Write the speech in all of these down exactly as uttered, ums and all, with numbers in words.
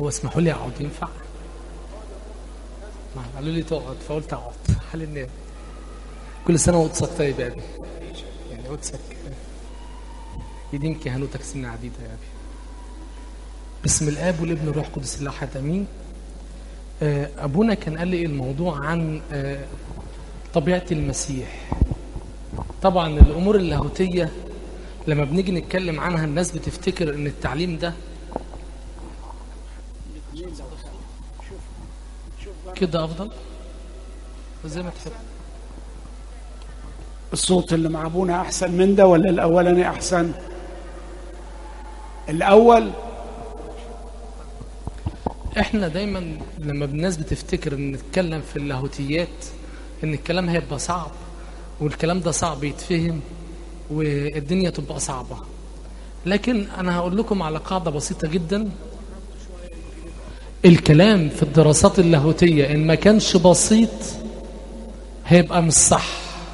هو اسمحوا لي اقعد ينفع؟ ما قالوا لي تقعد فقلت اقعد. حال الناس كل سنه وقدسك طيب يا ابي، يعني قدسك يديم كهنوتك سنه عديده يا ابي. بسم الاب والابن والروح القدس الله احد امين. ابونا كان قال لي الموضوع عن طبيعه المسيح. طبعا الامور اللاهوتيه لما بنيجي نتكلم عنها الناس بتفتكر ان التعليم ده كده افضل زي ما تحب. الصوت اللي مع ابونا احسن من ده ولا الاولاني احسن؟ الاول. احنا دايما لما الناس بتفتكر ان نتكلم في اللاهوتيات ان الكلام هيبقى صعب، والكلام ده صعب يتفهم والدنيا تبقى صعبة. لكن انا هقول لكم على قاعدة بسيطة جدا. الكلام في الدراسات اللاهوتية ان ما كانش بسيط هيبقى مش صح.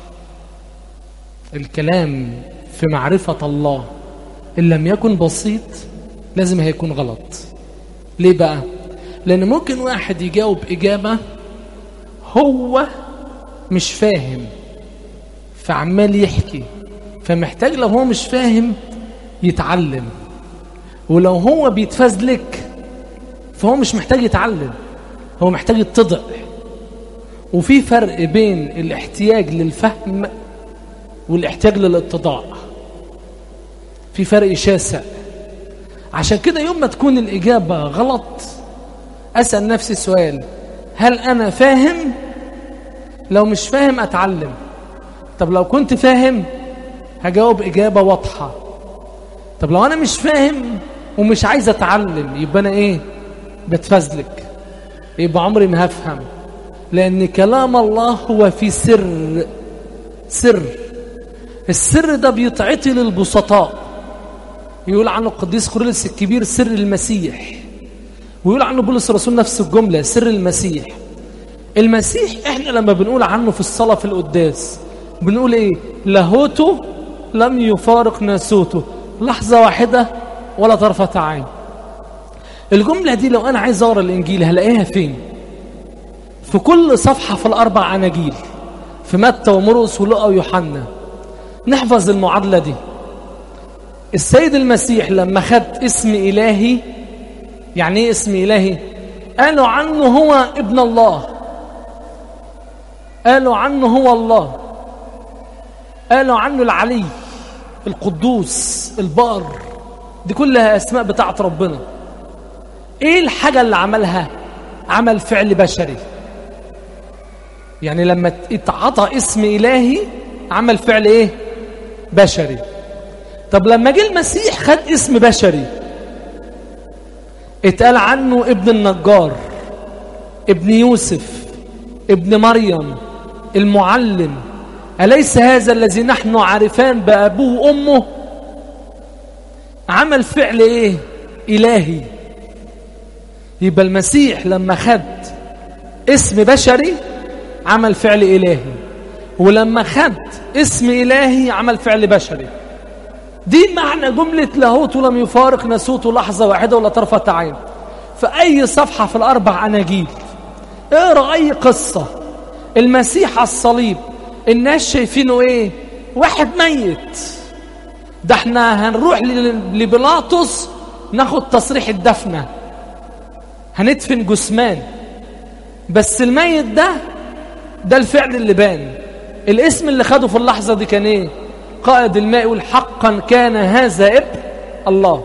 الكلام في معرفة الله ان لم يكن بسيط لازم هيكون غلط. ليه بقى؟ لان ممكن واحد يجاوب اجابة هو مش فاهم فعمال يحكي، فمحتاج لو هو مش فاهم يتعلم، ولو هو بيتفزلك فهو مش محتاج يتعلم، هو محتاج يتضع. وفي فرق بين الاحتياج للفهم والاحتياج للاتضاع، في فرق شاسع. عشان كده يوم ما تكون الإجابة غلط أسأل نفسي سؤال: هل أنا فاهم؟ لو مش فاهم أتعلم. طب لو كنت فاهم هجاوب إجابة واضحة. طب لو أنا مش فاهم ومش عايز أتعلم يبقى أنا إيه؟ بتفزلك، يبقى عمري ما هفهم. لأن كلام الله هو في سر. سر السر ده بيتعطي للبسطاء. يقول عنه القديس كوريلوس الكبير سر المسيح، ويقول عنه بولس الرسول نفس الجملة سر المسيح. المسيح احنا لما بنقول عنه في الصلاة في القداس بنقول ايه؟ لاهوته لم يفارق ناسوته لحظة واحدة ولا طرفة عين. الجملة دي لو انا عايز اقرا الانجيل هلاقيها فين؟ في كل صفحة في الاربع اناجيل، في متى ومرقس ولوقا ويوحنا. نحفظ المعادلة دي. السيد المسيح لما خد اسم إلهي، يعني ايه اسم إلهي؟ قالوا عنه هو ابن الله، قالوا عنه هو الله، قالوا عنه العلي القدوس البار. دي كلها أسماء بتاعت ربنا. ايه الحاجة اللي عملها؟ عمل فعل بشري. يعني لما اتعطى اسم إلهي عمل فعل ايه؟ بشري. طب لما جه المسيح خد اسم بشري اتقال عنه ابن النجار، ابن يوسف، ابن مريم، المعلم. أليس هذا الذي نحن عارفان بأبوه وأمه؟ عمل فعل ايه؟ إلهي. يبقى المسيح لما خد اسم بشري عمل فعل إلهي، ولما خد اسم إلهي عمل فعل بشري. دي معنى جملة لاهوته لم يفارق ناسوته لحظة واحدة ولا طرفة عين. في أي صفحة في الأربع أناجيل اقرأ أي قصة المسيح على الصليب الناس شايفينه إيه؟ واحد ميت. ده احنا هنروح لبيلاطس ناخد تصريح الدفنة، هندفن جثمان. بس الميت ده ده الفعل اللي بان. الاسم اللي خده في اللحظة دي كان ايه؟ قائد الماء يقول حقا كان هذا ابن الله.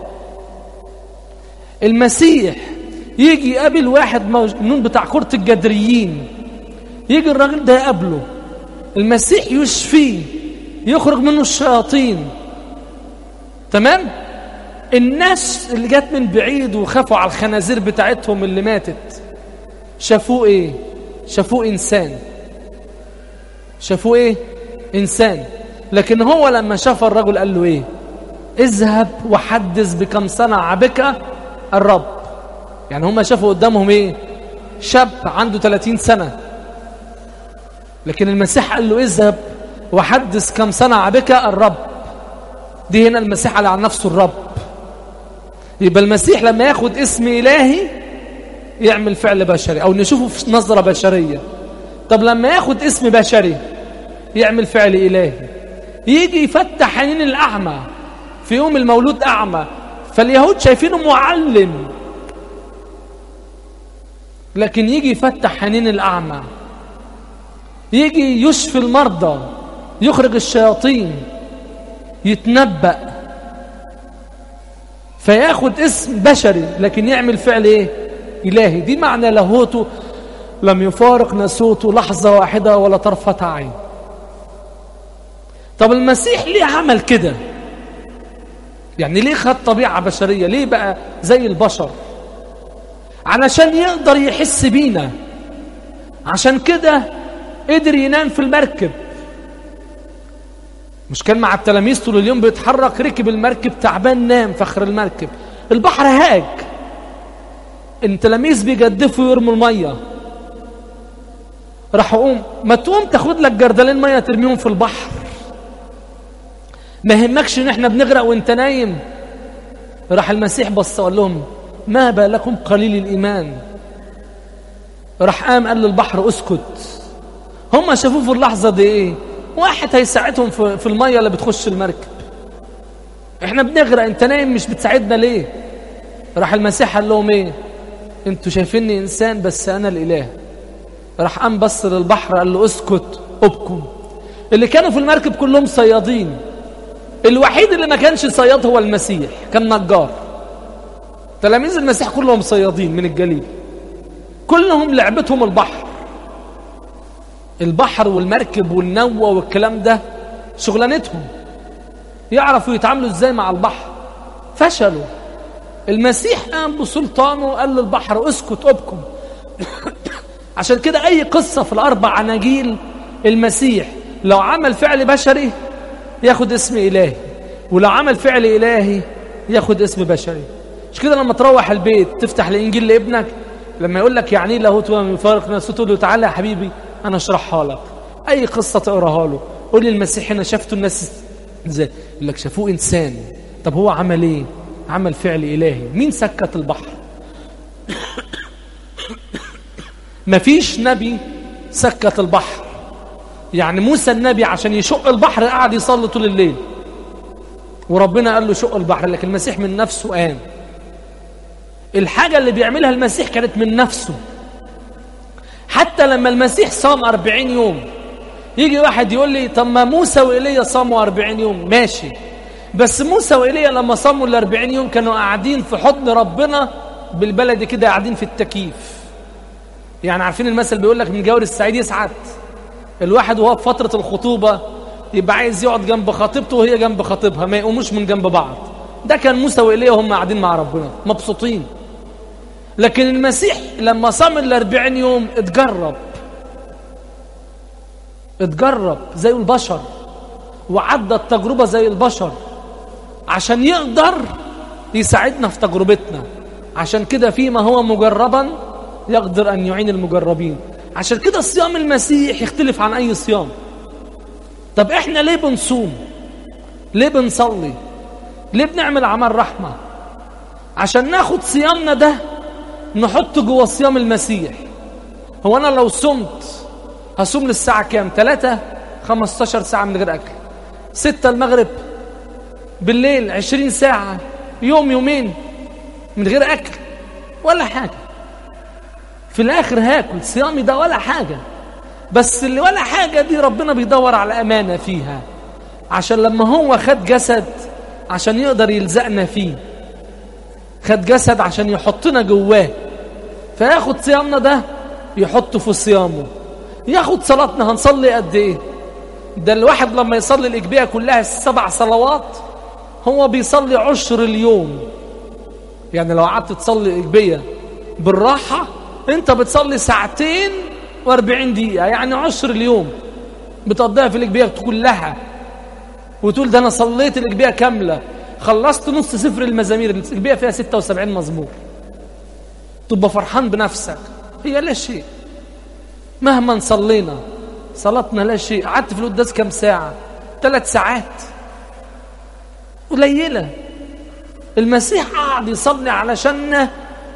المسيح يجي يقابل واحد مجنون بتاع كرة الجدريين، يجي الراجل ده يقابله، المسيح يشفيه، يخرج منه الشياطين. تمام؟ الناس اللي جات من بعيد وخافوا على الخنازير بتاعتهم اللي ماتت شافوه ايه؟ شافوه انسان. شافوه ايه؟ انسان. لكن هو لما شاف الرجل قال له ايه؟ اذهب وحدث بكم صنع بك الرب. يعني هم شافوا قدامهم ايه؟ شاب عنده ثلاثين سنة، لكن المسيح قال له اذهب وحدث كم صنع بك الرب. دي هنا المسيح قال عن نفسه الرب. يبقى المسيح لما ياخد اسم إلهي يعمل فعل بشري أو نشوفه في نظرة بشرية. طب لما ياخد اسم بشري يعمل فعل إلهي. يجي يفتح عينين الأعمى في يوم المولود أعمى، فاليهود شايفينه معلم، لكن يجي يفتح عينين الأعمى. يجي يشفي المرضى، يخرج الشياطين، يتنبأ، فياخد اسم بشري لكن يعمل فعل ايه؟ إلهي. دي معنى لاهوته، لم يفارق ناسوته لحظة واحدة ولا طرفة عين. طب المسيح ليه عمل كده؟ يعني ليه خد طبيعة بشرية؟ ليه بقى زي البشر؟ علشان يقدر يحس بينا. عشان كده قدر ينام في المركب. مش كان مع التلاميذ طول اليوم بيتحرك، ركب المركب تعبان نام في آخر المركب، البحر هاج، التلاميذ بيجدفوا يرموا المية، راح قوم ما تقوم تاخد لك جردلين مية ترميهم في البحر، ما يهمكش ان احنا بنغرق وانت نايم. راح المسيح بص وقال لهم ما بالكم قليل الإيمان. راح قام قال للبحر اسكت. هم شافوه في اللحظة دي ايه؟ واحد هيساعدهم في المية اللي بتخش المركب. احنا بنغرق انت نايم مش بتساعدنا ليه؟ راح المسيح قال لهم ايه؟ انتوا شايفيني انسان بس انا الاله. راح قام بص للبحر قال له اسكت ابكم. اللي كانوا في المركب كلهم صيادين، الوحيد اللي ما كانش صياد هو المسيح، كان نجار. تلاميذ المسيح كلهم صيادين من الجليل، كلهم لعبتهم البحر. البحر والمركب والنوة والكلام ده شغلانتهم، يعرفوا يتعاملوا ازاي مع البحر. فشلوا. المسيح قام بسلطانه قال للبحر اسكت ابكم. عشان كده اي قصة في الاربع عناجيل المسيح لو عمل فعل بشري ياخد اسم الهي، ولو عمل فعل الهي ياخد اسم بشري. مش كده لما تروح البيت تفتح الانجيل لابنك لما يقول لك يعني ايه لاهوت وما يفارق ناسوته، تقول له تعالى يا حبيبي انا اشرحها لك. اي قصه تقراها له قول لي المسيح هنا شافته الناس ازاي؟ يقول لك شافوه انسان. طب هو عمل ايه؟ عمل فعل الهي. مين سكت البحر؟ مفيش نبي سكت البحر. يعني موسى النبي عشان يشق البحر قعد يصلي طول الليل وربنا قال له شق البحر، لكن المسيح من نفسه قام. الحاجة اللي بيعملها المسيح كانت من نفسه. حتى لما المسيح صام أربعين يوم يجي واحد يقول لي طب ما موسى وإيليا صاموا أربعين يوم، ماشي، بس موسى وإيليا لما صاموا الأربعين يوم كانوا قاعدين في حضن ربنا، بالبلد كده قاعدين في التكييف. يعني عارفين المثل بيقول لك من جور السعيد يسعد. الواحد وهو في فترة الخطوبة يبقى عايز يقعد جنب خطيبته وهي جنب خطيبها، ما يقوموش من جنب بعض. ده كان موسى وإيليا وهم قاعدين مع ربنا مبسوطين. لكن المسيح لما صام الأربعين يوم اتجرب اتجرب زي البشر، وعدى التجربة زي البشر عشان يقدر يساعدنا في تجربتنا. عشان كده فيما هو مجربا يقدر أن يعين المجربين. عشان كده صيام المسيح يختلف عن أي صيام. طب احنا ليه بنصوم؟ ليه بنصلي؟ ليه بنعمل عمل رحمة؟ عشان ناخد صيامنا ده نحط جوه صيام المسيح. هو أنا لو صمت هصوم للساعة كام؟ ثلاثة خمستاشر ساعة من غير أكل، ستة المغرب، بالليل عشرين ساعة، يوم يومين من غير أكل ولا حاجة. في الآخر هاكل. صيامي ده ولا حاجة، بس اللي ولا حاجة دي ربنا بيدور على أمانة فيها، عشان لما هو خد جسد عشان يقدر يلزقنا فيه، خد جسد عشان يحطنا جواه، فياخد صيامنا ده يحطه في صيامه. ياخد صلاتنا، هنصلي قد ايه؟ ده الواحد لما يصلي الإجبية كلها السبع صلوات هو بيصلي عشر اليوم. يعني لو قعدت تصلي الإجبية بالراحة انت بتصلي ساعتين واربعين دقيقة، يعني عشر اليوم بتقضيها في الإجبية كلها، وتقول ده أنا صليت الإجبية كاملة، خلصت نص سفر المزامير. الإجبية فيها ستة وسبعين مزمور، تبقى فرحان بنفسك. هي لا شيء مهما صلينا، صلاتنا لا شيء. قعدت في القداس كم ساعة؟ ثلاث ساعات، قليلة. المسيح قاعد يصلي علشان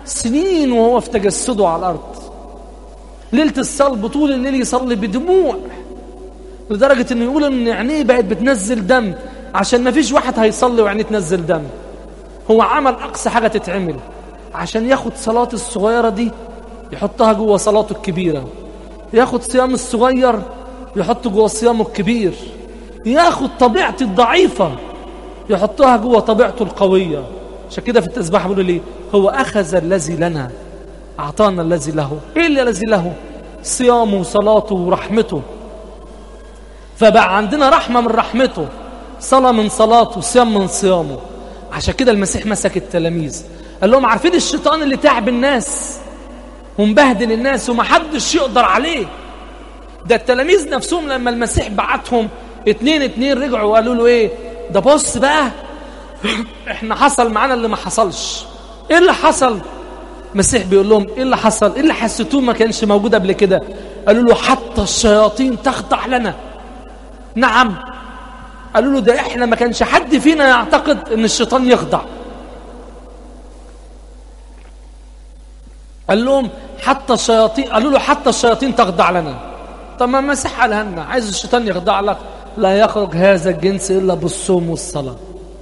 سنين وهو في تجسده على الأرض. ليلة الصلب طول الليل يصلي بدموع، لدرجة انه يقول ان عينيه بقت بتنزل دم، عشان ما فيش واحد هيصلي وعينيه تنزل دم. هو عمل اقصى حاجة تتعمل عشان ياخد صلاة الصغيرة دي يحطها جوه صلاته الكبيرة، ياخد صيام الصغير يحطه جوه صيامه الكبير، ياخد طبيعتي الضعيفة يحطها جوه طبيعته القوية. عشان كده في التسبيح بيقولوا ليه هو أخذ الذي لنا أعطانا الذي له. إيه اللي الذي له؟ صيامه وصلاته ورحمته. فبقى عندنا رحمة من رحمته، صلاة من صلاته، صيام من صيامه. عشان كده المسيح مسك التلاميذ قال لهم عارفين الشيطان اللي تعب الناس ومبهدل الناس ومحدش يقدر عليه؟ ده التلاميذ نفسهم لما المسيح بعتهم اتنين اتنين رجعوا وقالوا له ايه ده؟ بص بقى احنا حصل معانا اللي ما حصلش. ايه اللي حصل؟ المسيح بيقول لهم ايه اللي حصل؟ ايه اللي حسيتوه ما كانش موجود قبل كده؟ قالوا له حتى الشياطين تخضع لنا. نعم. قالوا له ده احنا ما كانش حد فينا يعتقد ان الشيطان يخضع. قال لهم حتى الشياطين، قالوا له حتى الشياطين تخضع لنا. طب ما المسيح قالها لنا، عايز الشيطان يخضع لك؟ لا يخرج هذا الجنس الا بالصوم والصلاه.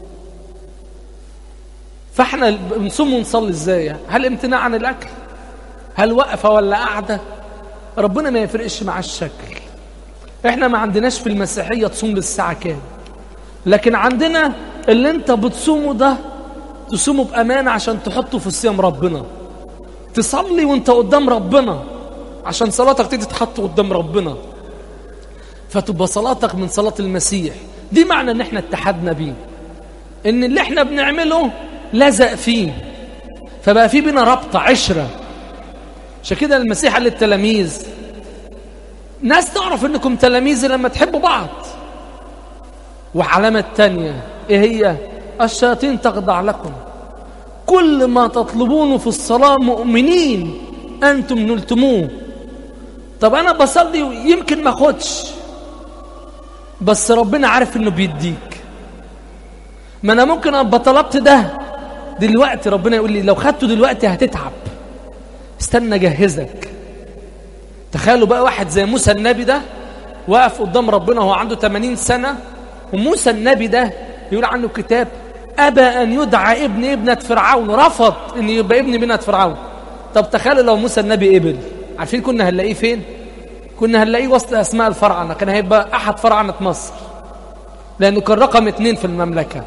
فاحنا بنصوم ونصلي ازاي؟ هل امتناع عن الاكل؟ هل وقفه ولا قعده؟ ربنا ما يفرقش مع الشكل. احنا ما عندناش في المسيحيه تصوم للساعه كام، لكن عندنا اللي انت بتصومه ده تصومه بامانه عشان تحطه في صيام ربنا. تصلي وانت قدام ربنا عشان صلاتك تيجي تتحط قدام ربنا، فتبقى صلاتك من صلاه المسيح. دي معنى ان احنا اتحدنا بيه، ان اللي احنا بنعمله لزق فيه، فبقى في بينا ربطه عشره. عشان كده المسيح قال للتلاميذ ناس تعرف انكم تلاميذ لما تحبوا بعض. وعلامه تانية ايه هي؟ الشياطين تخضع لكم. كل ما تطلبونه في الصلاه مؤمنين انتم نلتموه. طب انا بصلي يمكن ما اخدش، بس ربنا عارف انه بيديك. ما انا ممكن ابقى طلبت ده دلوقتي، ربنا يقول لي لو خدته دلوقتي هتتعب، استنى اجهزك. تخيلوا بقى واحد زي موسى النبي ده واقف قدام ربنا وهو عنده ثمانين سنة، وموسى النبي ده يقول عنه الكتاب أبى أن يدعى ابن ابنة فرعون، رفض أن يبقى ابن ابنة فرعون. طب تخيلوا لو موسى النبي قبل، عارفين كنا هنلاقيه فين؟ كنا هنلاقيه وسط أسماء الفراعنة، كان هيبقى أحد فراعنة مصر، لأنه كان رقم اتنين في المملكة،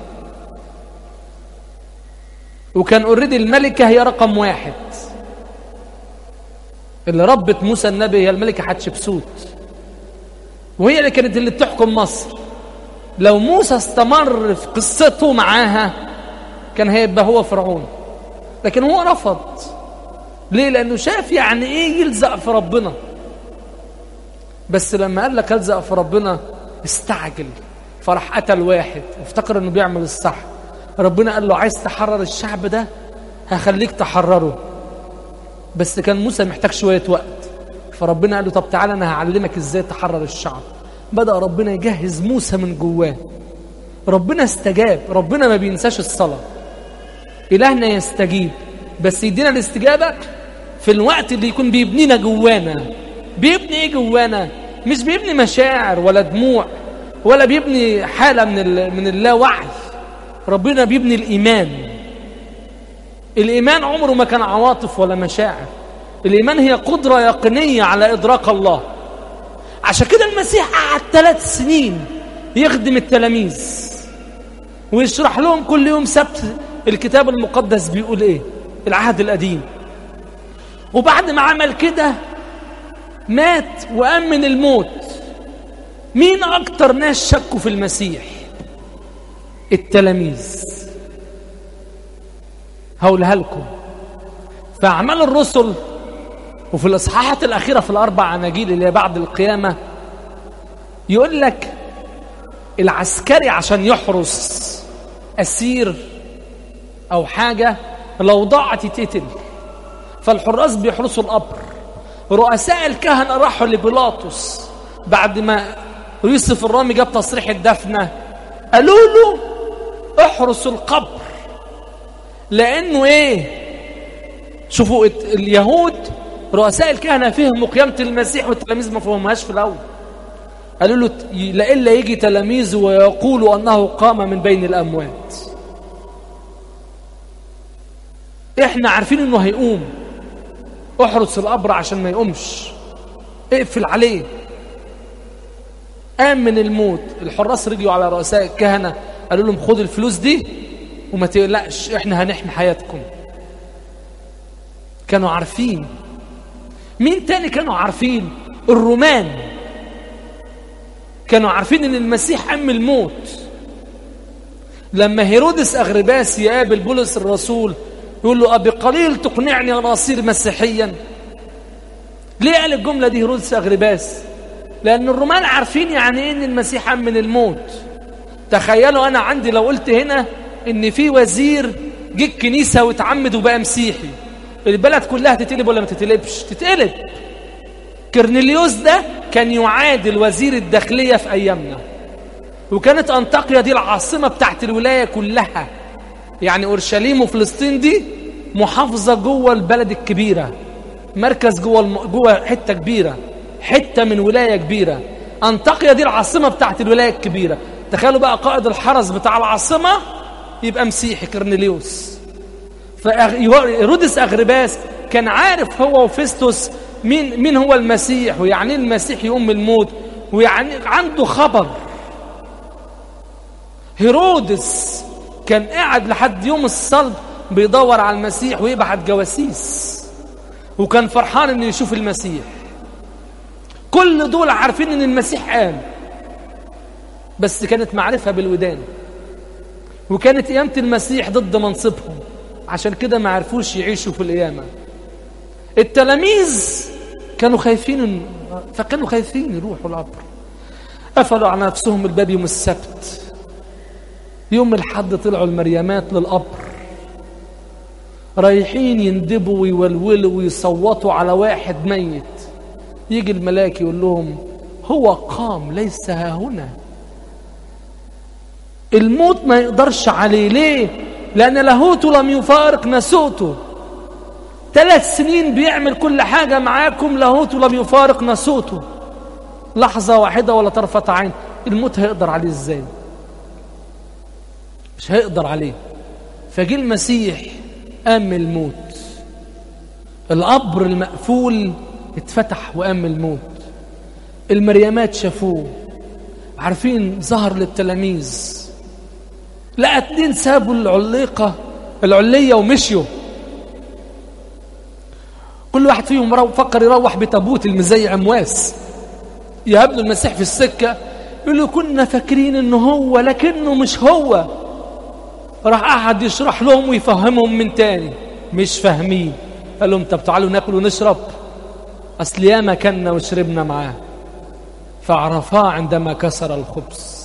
وكان اوريدي الملكة هي رقم واحد. اللي ربت موسى النبي هي الملكة حتشبسوت، وهي اللي كانت اللي بتحكم مصر. لو موسى استمر في قصته معاها كان هيبقى هو فرعون، لكن هو رفض. ليه؟ لأنه شاف يعني إيه يلزق في ربنا. بس لما قال لك ألزق في ربنا استعجل، فراح قتل واحد وافتكر إنه بيعمل الصح. ربنا قال له عايز تحرر الشعب ده هخليك تحرره، بس كان موسى محتاج شوية وقت. فربنا قال له طب تعالى أنا هعلمك إزاي تحرر الشعب. بدأ ربنا يجهز موسى من جواه. ربنا استجاب. ربنا ما بينساش الصلاة، إلهنا يستجيب، بس يدينا الاستجابة في الوقت اللي يكون بيبنينا جوانا. بيبني إيه جوانا؟ مش بيبني مشاعر ولا دموع ولا بيبني حالة من من اللاوعي. ربنا بيبني الإيمان. الإيمان عمره ما كان عواطف ولا مشاعر. الإيمان هي قدرة يقينية على إدراك الله. عشان كده المسيح قعد ثلاث سنين يخدم التلاميذ ويشرح لهم كل يوم سبت الكتاب المقدس بيقول ايه، العهد القديم. وبعد ما عمل كده مات وقام من الموت. مين اكتر ناس شكوا في المسيح؟ التلاميذ. هقولها لكم في أعمال الرسل وفي الإصحاحات الأخيرة في الأربع أناجيل اللي بعد القيامة، يقول لك العسكري عشان يحرس أسير أو حاجة لو ضاعت يتقتل، فالحراس بيحرسوا القبر. رؤساء الكهنة راحوا لبيلاطس بعد ما يوسف الرامي جاب تصريح الدفنة، قالوا له احرسوا القبر، لأنه إيه؟ شوفوا اليهود رؤساء الكهنة فهموا قيامة المسيح والتلاميذ ما فهموهاش في الأول. قالوا له لئلا يجي تلاميذه ويقولوا أنه قام من بين الأموات. إحنا عارفين أنه هيقوم، احرس القبر عشان ما يقومش، اقفل عليه. قام من الموت. الحراس رجعوا على رؤساء الكهنة قالوا لهم خد الفلوس دي وما تقلقش، احنا هنحمي حياتكم. كانوا عارفين. مين تاني كانوا عارفين؟ الرومان كانوا عارفين ان المسيح قام من الموت. لما هيرودس أغرباس يقابل بولس الرسول يقول له أبي قليل تقنعني أن أصير مسيحيا. ليه قال الجملة دي هيرودس أغرباس؟ لأن الرومان عارفين يعني إيه إن المسيح قام من الموت. تخيلوا أنا عندي لو قلت هنا إن في وزير جه الكنيسة واتعمد وبقى مسيحي، البلد كلها تتقلب ولا ما تتقلبش؟ تتقلب. كرنيليوس ده كان يعادل وزير الداخلية في أيامنا، وكانت أنطاكيا دي العاصمة بتاعت الولاية كلها. يعني أورشليم وفلسطين دي محافظة جوه البلد الكبيرة، مركز جوه الم... جوه حتة كبيرة، حتة من ولاية كبيرة. أنطاكيا دي العاصمة بتاعت الولاية الكبيرة. تخيلوا بقى قائد الحرس بتاع العاصمة يبقى مسيحي كرنيليوس. فهيرودس أغرباس كان عارف هو وفيستوس مين مين هو المسيح، ويعني المسيح يقوم من الموت، ويعني عنده خبر. هيرودس كان قاعد لحد يوم الصلب بيدور على المسيح ويبعت جواسيس، وكان فرحان انه يشوف المسيح. كل دول عارفين ان المسيح قام، بس كانت معرفة بالودان، وكانت قيامة المسيح ضد منصبهم، عشان كده ما عرفوش يعيشوا في القيامة. التلاميذ كانوا خايفين، فكانوا خايفين يروحوا القبر. قفلوا على نفسهم الباب يوم السبت. يوم الحد طلعوا المريمات للقبر، رايحين يندبوا ويولولوا ويصوتوا على واحد ميت. يجي الملاك يقول لهم هو قام ليس ها هنا. الموت ما يقدرش عليه. ليه؟ لأن لاهوته لم يفارق ناسوته. ثلاث سنين بيعمل كل حاجة معاكم، لاهوته لم يفارق ناسوته لحظة واحدة ولا طرفة عين. الموت هيقدر عليه ازاي؟ مش هيقدر عليه. فجي المسيح قام من الموت. القبر المقفول اتفتح وقام من الموت. المريمات شافوه، عارفين، ظهر للتلاميذ. لقى اتنين سابوا العليقة العلية ومشيوا. كل واحد فيهم فكر يروح بتابوت المزيع امواس. يقابلوا المسيح في السكة يقولوا كنا فاكرين انه هو لكنه مش هو. راح قعد يشرح لهم ويفهمهم من تاني، مش فاهمين. قال لهم طب تعالوا ناكل ونشرب، اصل ياما كنا وشربنا معاه. فعرفاه عندما كسر الخبز،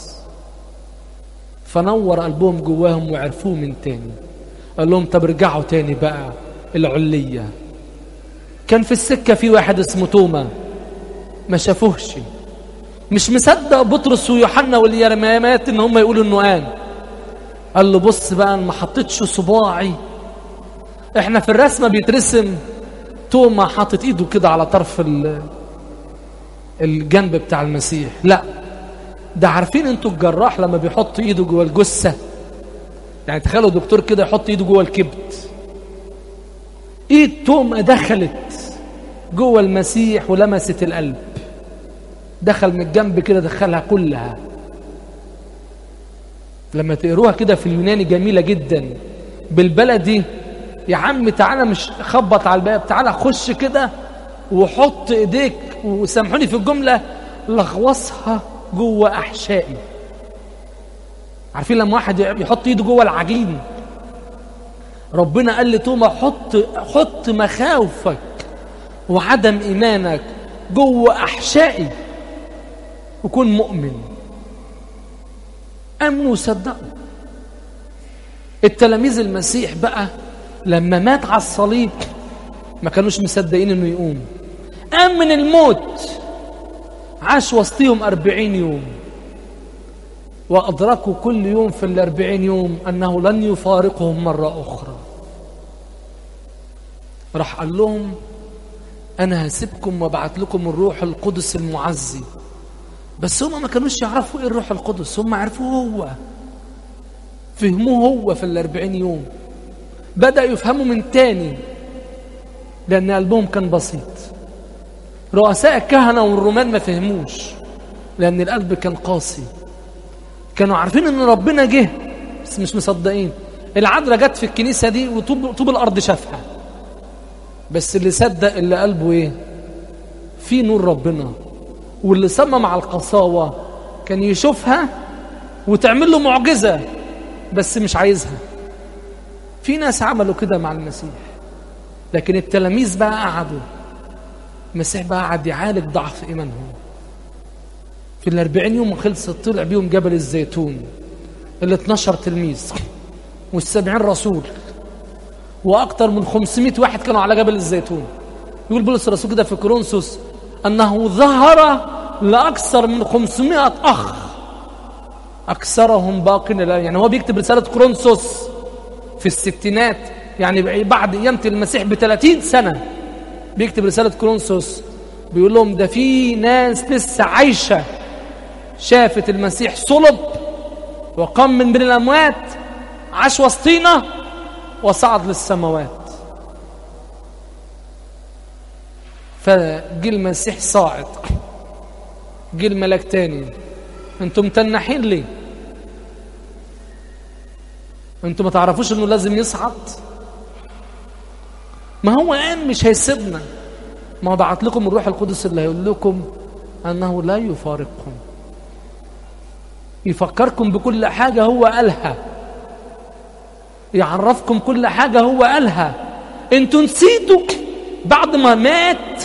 فنور قلبهم جواهم وعرفوه من تاني. قال لهم طب رجعوا تاني بقى العلية. كان في السكة في واحد اسمه توما، ما شافوهش، مش مصدق بطرس ويوحنا واليرميات ان هم يقولوا انه قام. قال له بص بقى، انا ما حطيتش صباعي. احنا في الرسمة بيترسم توما حاطط ايده كده على طرف الجنب بتاع المسيح. لا، ده عارفين انتوا الجراح لما بيحط ايده جوه الجثة، يعني تخيلوا دكتور كده يحط ايده جوه الكبد. ايد توما دخلت جوه المسيح ولمست القلب، دخل من الجنب كده، دخلها كلها. لما تقروها كده في اليوناني جميلة جدا. بالبلدي يا عم تعالى مش خبط على الباب، تعالى خش كده وحط ايديك، وسامحوني في الجملة، لغوصها جوه احشائي. عارفين لما واحد يحط ايده جوه العجين؟ ربنا قال لتوما حط حط مخاوفك وعدم ايمانك جوه احشائي وكن مؤمن. امنوا وصدقوا. التلاميذ المسيح بقى لما مات على الصليب ما كانوش مصدقين انه يقوم. قام من الموت، عاش وسطهم أربعين يوم، وأدركوا كل يوم في الأربعين يوم أنه لن يفارقهم مرة أخرى. راح قال لهم أنا هسيبكم وابعت لكم الروح القدس المعزي. بس هم ما كانوش يعرفوا إيه الروح القدس، هم عرفوه هو، فهموه هو في الأربعين يوم. بدأ يفهموا من تاني لأن قلبهم كان بسيط. رؤساء الكهنة والرومان ما فهموش لأن القلب كان قاسي. كانوا عارفين إن ربنا جه بس مش مصدقين. العذراء جت في الكنيسة دي وطوب طوب الأرض شافها، بس اللي صدق اللي قلبه إيه؟ في نور ربنا. واللي صمم على القساوة كان يشوفها وتعمل له معجزة بس مش عايزها. في ناس عملوا كده مع المسيح، لكن التلاميذ بقى قعدوا. المسيح بقى قعد يعالج ضعف إيمانهم. في الأربعين يوم خلصت طلع بيهم جبل الزيتون ال اتناشر تلميذ والسبعين رسول وأكثر من خمسمائة واحد كانوا على جبل الزيتون. يقول بولس الرسول كده في كورنثوس أنه ظهر لأكثر من خمسمائة أخ أكثرهم باقين الآن. يعني هو بيكتب رسالة كورنثوس في الستينات، يعني بعد قيامة المسيح بثلاثين سنة بيكتب رسالة كورنثوس، بيقول لهم ده في ناس لسه عايشة شافت المسيح صلب وقام من بين الأموات، عاش وسطينا وصعد للسماوات. فجي المسيح صاعد، جي الملاك تاني، انتم متنحين ليه؟ انتم ما تعرفوش انه لازم يصعد؟ ما هو قال مش هيسيبنا، ما بعت لكم الروح القدس اللي هيقول لكم انه لا يفارقكم، يفكركم بكل حاجة هو قالها، يعرفكم كل حاجة هو قالها. انتوا نسيتوا بعد ما مات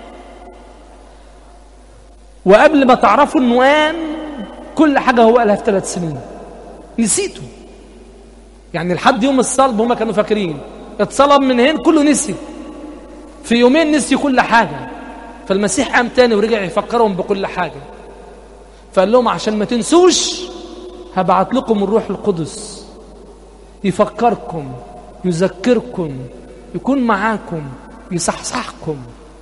وقبل ما تعرفوا انه قام كل حاجة هو قالها في ثلاث سنين نسيتوا. يعني لحد يوم الصلب هما كانوا فاكرين، اتصلب من هنا كله نسي، في يومين نسي كل حاجة. فالمسيح قام تاني ورجع يفكرهم بكل حاجة، فقال لهم عشان ما تنسوش هبعت لكم الروح القدس يفكركم يذكركم يكون معاكم يصحصحكم.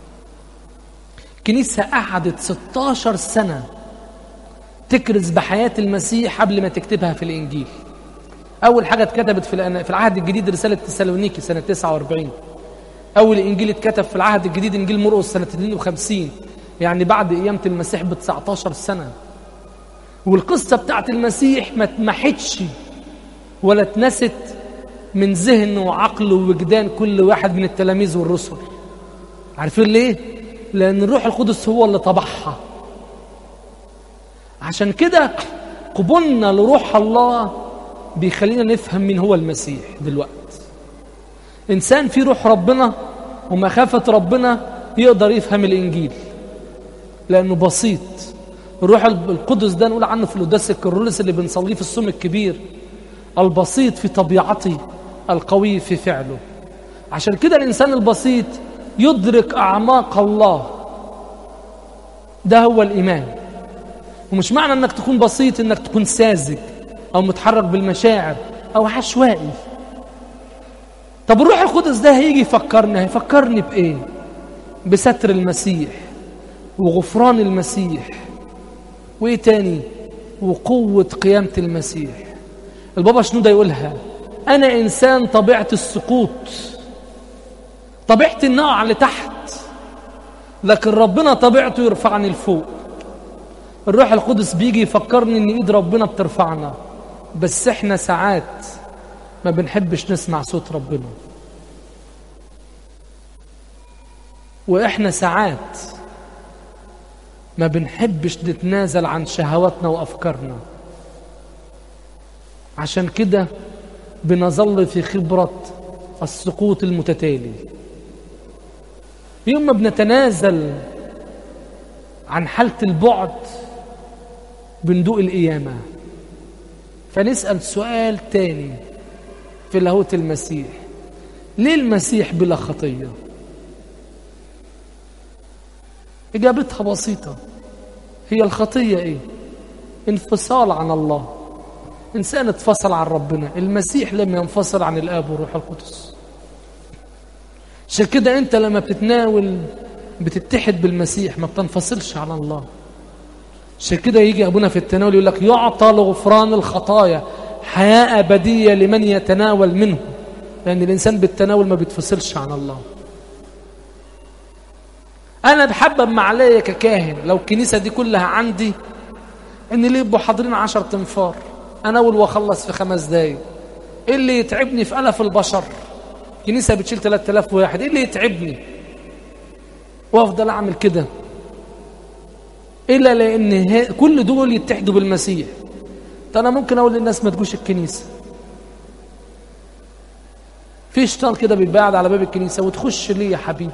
كنيسة قعدت ستاشر سنة تكرز بحياة المسيح قبل ما تكتبها في الإنجيل. أول حاجة اتكتبت في العهد الجديد رسالة تسالونيكي سنة تسعة وأربعين. أول إنجيل اتكتب في العهد الجديد إنجيل مرقس سنة اثنين وخمسين، يعني بعد قيامة المسيح ب تسعتاشر سنة. والقصة بتاعت المسيح ما اتمحتش ولا اتنست من ذهن وعقل ووجدان كل واحد من التلاميذ والرسل. عارفين ليه؟ لأن الروح القدس هو اللي طبعها. عشان كده قبولنا لروح الله بيخلينا نفهم مين هو المسيح. دلوقتي إنسان في روح ربنا ومخافة ربنا يقدر يفهم الإنجيل لأنه بسيط. الروح القدس ده نقول عنه في القداس الكرولس اللي بنصليه في الصوم الكبير، البسيط في طبيعته القوي في فعله. عشان كده الإنسان البسيط يدرك أعماق الله. ده هو الإيمان. ومش معنى أنك تكون بسيط أنك تكون ساذج أو متحرك بالمشاعر أو عشوائي. طب الروح القدس ده هيجي يفكرني، هيفكرني بإيه؟ بستر المسيح وغفران المسيح وإيه تاني؟ وقوة قيامة المسيح. البابا شنودة يقولها أنا إنسان طبيعة السقوط، طبيعتي النقع لتحت، لكن ربنا طبيعته يرفعني لفوق. الروح القدس بيجي يفكرني ان ايد ربنا بترفعنا، بس احنا ساعات ما بنحبش نسمع صوت ربنا، واحنا ساعات ما بنحبش نتنازل عن شهواتنا وافكارنا. عشان كده بنظل في خبرة السقوط المتتالي. يوم ما بنتنازل عن حالة البعد بندوق القيامة. فنسأل سؤال تاني في لاهوت المسيح، ليه المسيح بلا خطية؟ إجابتها بسيطة، هي الخطية إيه؟ انفصال عن الله. إنسان اتفصل عن ربنا. المسيح لم ينفصل عن الآب والروح القدس. عشان كده انت لما بتتناول بتتحد بالمسيح، ما بتنفصلش على الله. عشان كده يجي ابونا في التناول يقول لك يعطى لغفران الخطايا حياة أبدية لمن يتناول منه، لأن الإنسان بالتناول ما بيتفصلش عن الله. أنا بحبب ما عليا ككاهن لو الكنيسة دي كلها عندي إن اللي يبقوا حاضرين عشر تنفار أناول وأخلص في خمس دقايق. إيه اللي يتعبني في ألف البشر؟ كنيسة بتشيل ثلاثة آلاف واحد، إيه اللي يتعبني وأفضل أعمل كده؟ إلا لأن كل دول يتحدوا بالمسيح. أنا ممكن أقول للناس ما تجوش الكنيسة، في شيطان كده بيتباعد على باب الكنيسة، وتخش ليه يا حبيبي؟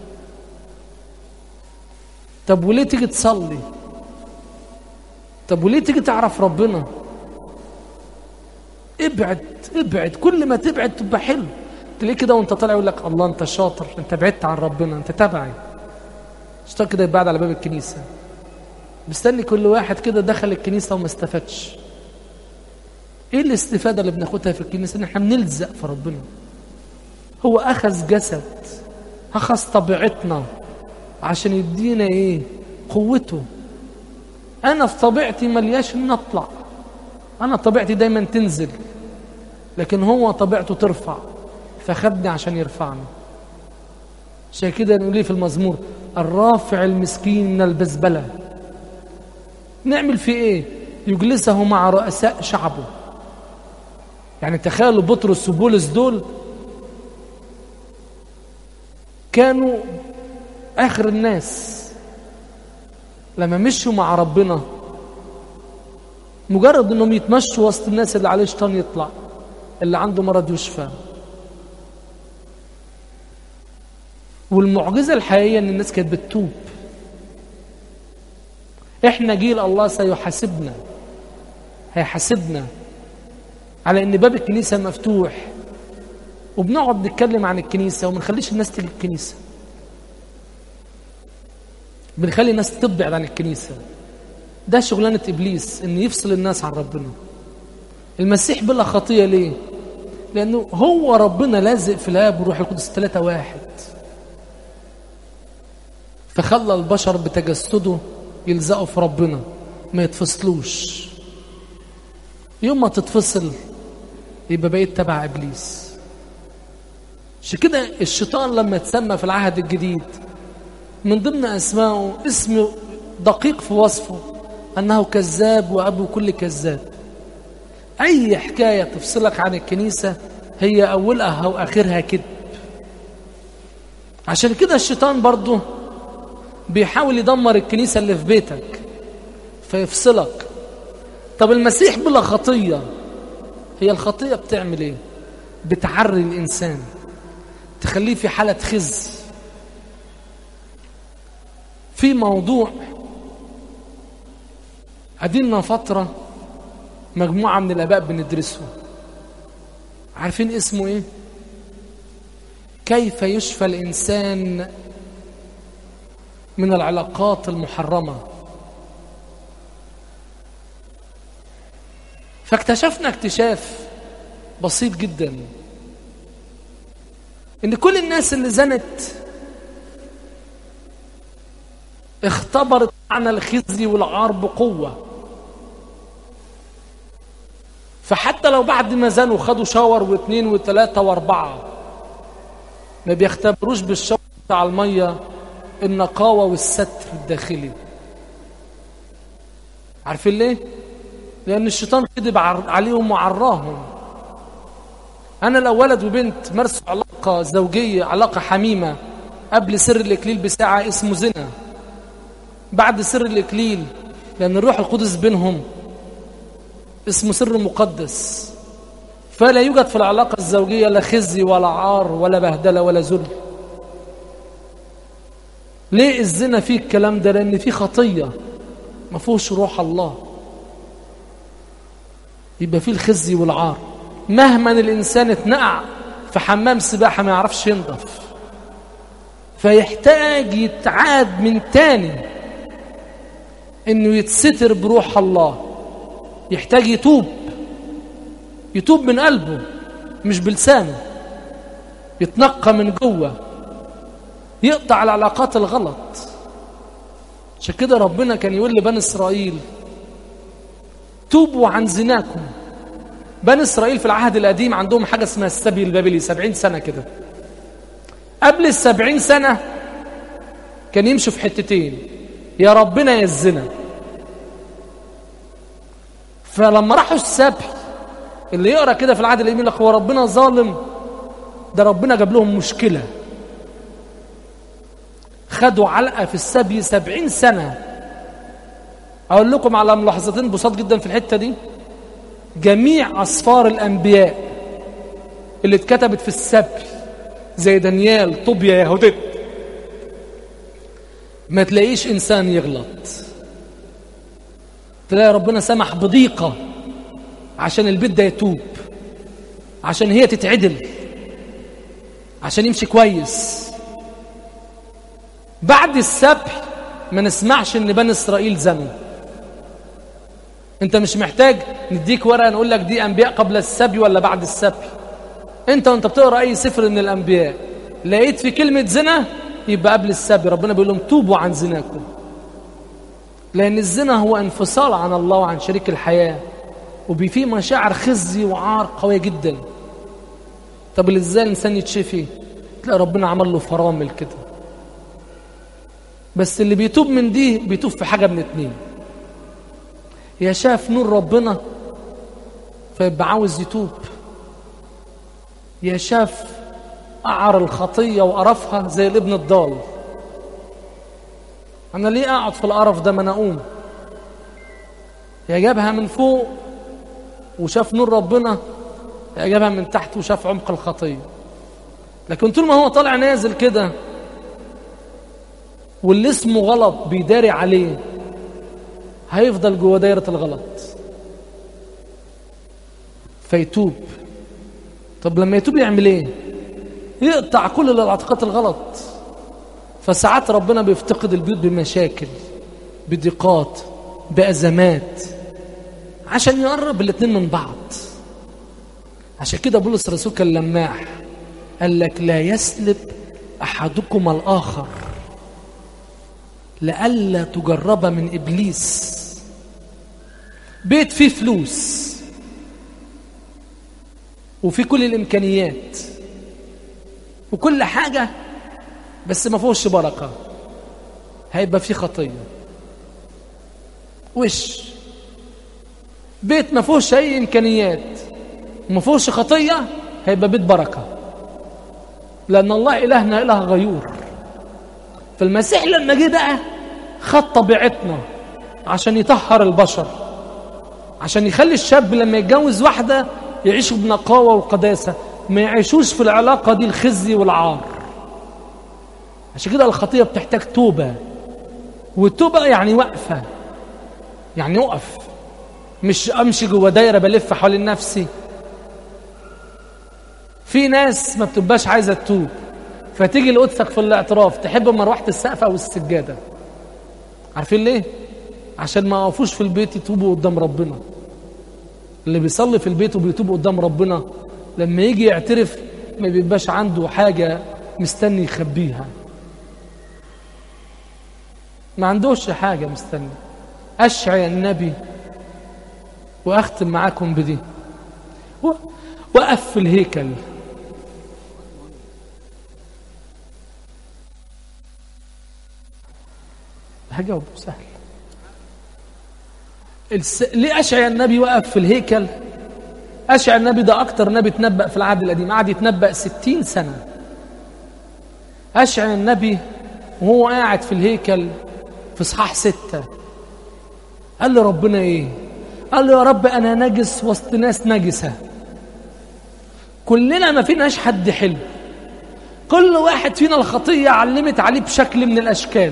طب وليه تيجي تصلي؟ طب وليه تيجي تعرف ربنا؟ ابعد ابعد، كل ما تبعد تبقى حلو. تلاقيه كده وانت طالع يقول لك الله انت شاطر، انت بعدت عن ربنا، انت تبعي. شيطان كده يتباعد على باب الكنيسة، مستني كل واحد كده دخل الكنيسة وما استفادش. ايه الاستفادة اللي بناخدها في الكنيسة؟ ان احنا بنلزق في ربنا. هو اخذ جسد، اخذ طبيعتنا عشان يدينا ايه؟ قوته. انا في طبيعتي ملياش ان اطلع، انا طبيعتي دايما تنزل، لكن هو طبيعته ترفع، فخدني عشان يرفعني. عشان كده نقول في المزمور الرافع المسكين من البزبلة. نعمل فيه ايه؟ يجلسه مع رؤساء شعبه. يعني تخيلوا بطرس وبولس دول كانوا آخر الناس، لما مشوا مع ربنا مجرد انهم يتمشوا وسط الناس اللي عليه شيطان يطلع، اللي عنده مرض يشفى. والمعجزة الحقيقية ان الناس كانت بتتوب. احنا جيل الله سيحاسبنا، هيحاسبنا على ان باب الكنيسة مفتوح، وبنقعد نتكلم عن الكنيسة وما نخليش الناس تيجي الكنيسة، بنخلي الناس تبعد عن الكنيسة. ده شغلانة إبليس، إن يفصل الناس عن ربنا. المسيح بلا خطية ليه؟ لأنه هو ربنا لازق في الآب والروح القدس ثلاثة واحد، فخلى البشر بتجسده يلزقوا في ربنا ما يتفصلوش. يوم ما تتفصل يبقى بقيت تبع إبليس. عشان كده الشيطان لما تسمى في العهد الجديد من ضمن أسمائه اسم دقيق في وصفه أنه كذاب وأبو كل كذاب. أي حكاية تفصلك عن الكنيسة هي أولها وآخرها كذب. عشان كده الشيطان برضه بيحاول يدمر الكنيسة اللي في بيتك فيفصلك. طب المسيح بلا خطية، هي الخطية بتعمل ايه؟ بتعري الإنسان، تخليه في حالة خزي. في موضوع قديمنا فترة مجموعة من الآباء بندرسه، عارفين اسمه ايه؟ كيف يشفى الإنسان من العلاقات المحرمة. فاكتشفنا اكتشاف بسيط جدا، ان كل الناس اللي زنت اختبرت معنى الخزي والعار بقوة. فحتى لو بعد ما زنوا خدوا شاور واثنين وثلاثة واربعة، ما بيختبروش بالشاور بتاع المية النقاوة والستر الداخلي. عارفين ليه؟ لأن الشيطان كذب عليهم وعراهم. أنا لو ولد وبنت مارسوا علاقة زوجية، علاقة حميمة قبل سر الإكليل بساعة، اسمه زنا. بعد سر الإكليل لأن الروح القدس بينهم اسمه سر مقدس، فلا يوجد في العلاقة الزوجية لا خزي ولا عار ولا بهدلة ولا ذل. ليه الزنا فيه الكلام ده؟ لأن فيه خطية، ما فيهوش روح الله، يبقى فيه الخزي والعار. مهما الإنسان اتنقع في حمام سباحة ما يعرفش ينضف، فيحتاج يتعاد من تاني انه يتستر بروح الله. يحتاج يتوب، يتوب من قلبه مش بلسانه، يتنقى من جوه يقطع العلاقات الغلط. عشان كده ربنا كان يقول لبني إسرائيل توبوا عن زناكم. بني إسرائيل في العهد القديم عندهم حاجة اسمها السبي البابلي، سبعين سنة كده. قبل السبعين سنة كان يمشوا في حتتين، يا ربنا يا الزنا. فلما راحوا السبي، اللي يقرأ كده في العهد القديم يقول لك هو ربنا ظالم؟ ده ربنا جاب لهم مشكلة، خدوا علقة في السبي سبعين سنة. أقول لكم على ملاحظتين بساط جدا في الحتة دي. جميع أسفار الأنبياء اللي اتكتبت في السبي زي دانيال، طوبيا، يهودت، ما تلاقيش إنسان يغلط. تلاقي ربنا سمح بضيقة عشان البيت ده يتوب، عشان هي تتعدل، عشان يمشي كويس. بعد السبي ما نسمعش ان بني اسرائيل زنوا. انت مش محتاج نديك ورقه نقول لك دي انبياء قبل السبي ولا بعد السبي. انت وانت بتقرا اي سفر من الانبياء لقيت في كلمه زنا يبقى قبل السبي. ربنا بيقول لهم توبوا عن زناكم، لان الزنا هو انفصال عن الله وعن شريك الحياه، وبيفيه مشاعر خزي وعار قويه جدا. طب ازاي الانسان يتشفي؟ تلاقي ربنا عمل له فرامل كده. بس اللي بيتوب من دي بيتوب في حاجه من اتنين: يا شاف نور ربنا فيبقى عاوز يتوب، يا شاف قعر الخطيه وقرفها زي الابن الضال. انا ليه اقعد في القرف ده؟ ما انا اقوم. يا جابها من فوق وشاف نور ربنا، يا جابها من تحت وشاف عمق الخطيه. لكن طول ما هو طالع نازل كده واللي اسمه غلط بيداري عليه، هيفضل جوه دايره الغلط فيتوب. طب لما يتوب يعمل ايه؟ يقطع كل العلاقات الغلط. فساعات ربنا بيفتقد البيوت بمشاكل، بضيقات، بأزمات، عشان يقرب الاتنين من بعض. عشان كده بولس الرسول كان لماح، قال لك لا يسلب أحدكم الآخر لئلا تجرب من إبليس. بيت فيه فلوس وفي كل الإمكانيات وكل حاجة، بس ما فيهوش بركة، هيبقى فيه خطية. وش بيت ما فيهوش أي إمكانيات وما فيهوش خطية، هيبقى بيت بركة، لأن الله إلهنا إله غيور. فالمسيح لما جه بقى خد طبيعتنا عشان يطهر البشر، عشان يخلي الشاب لما يتجوز واحدة يعيشوا بنقاوة وقداسة، ما يعيشوش في العلاقة دي الخزي والعار. عشان كده الخطية بتحتاج توبة، والتوبة يعني وقفة، يعني وقف، مش أمشي جوه دايرة بلف حوالين نفسي. في ناس ما بتبقاش عايزة تتوب، فتيجي لقدسك في الاعتراف تحب مروحة السقف أو السجادة. عارفين ليه؟ عشان ما وقفوش في البيت يتوبوا قدام ربنا. اللي بيصلي في البيت وبيتوب قدام ربنا لما يجي يعترف ما بيبقاش عنده حاجة مستني يخبيها، ما عندوش حاجة مستني. أشعيا النبي، وأختم معاكم بدي، وقف في الهيكل هجاوب سهل. الس... ليه أشعيا النبي وقف في الهيكل؟ أشعيا النبي ده أكتر نبي تنبأ في العهد القديم، قعد يتنبأ ستين سنة. أشعيا النبي وهو قاعد في الهيكل في إصحاح ستة قال له ربنا إيه؟ قال له يا رب أنا نجس وسط ناس نجسة، كلنا ما فيناش حد حلو، كل واحد فينا الخطية علمت عليه بشكل من الأشكال.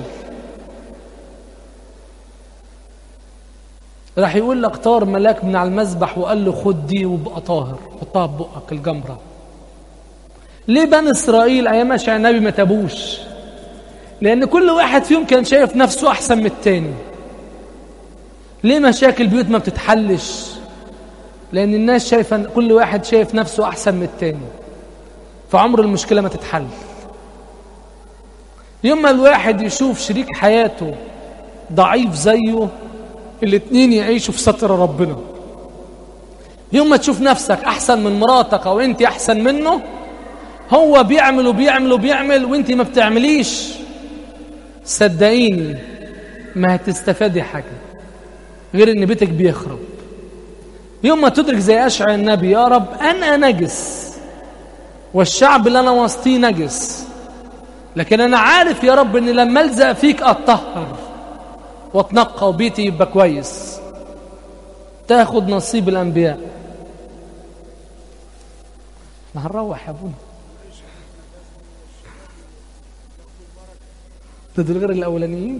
راح يقول لك طار ملاك من على المذبح وقال له خد دي وبقى طاهر، حطها ببقك الجمرة. ليه بني إسرائيل أيام أشعيا النبي ما تابوش؟ لأن كل واحد فيهم كان شايف نفسه أحسن من التاني. ليه مشاكل بيوت ما بتتحلش؟ لأن الناس شايفة، كل واحد شايف نفسه أحسن من التاني، فعمر المشكلة ما تتحل. يوم ما الواحد يشوف شريك حياته ضعيف زيه، الاتنين يعيشوا في ستر ربنا. يوم ما تشوف نفسك احسن من مراتك او انت احسن منه، هو بيعمل وبيعمل وبيعمل وانت ما بتعمليش، صدقيني ما هتستفادي حاجة غير ان بيتك بيخرب. يوم ما تدرك زي أشعياء النبي، يا رب انا نجس والشعب اللي انا وسطيه نجس، لكن انا عارف يا رب ان لما الزق فيك اتطهر واتنقى وبيتي يبقى كويس، تاخد نصيب الانبياء. احنا هنروح يا ابونا، ده دول غير الاولانيين.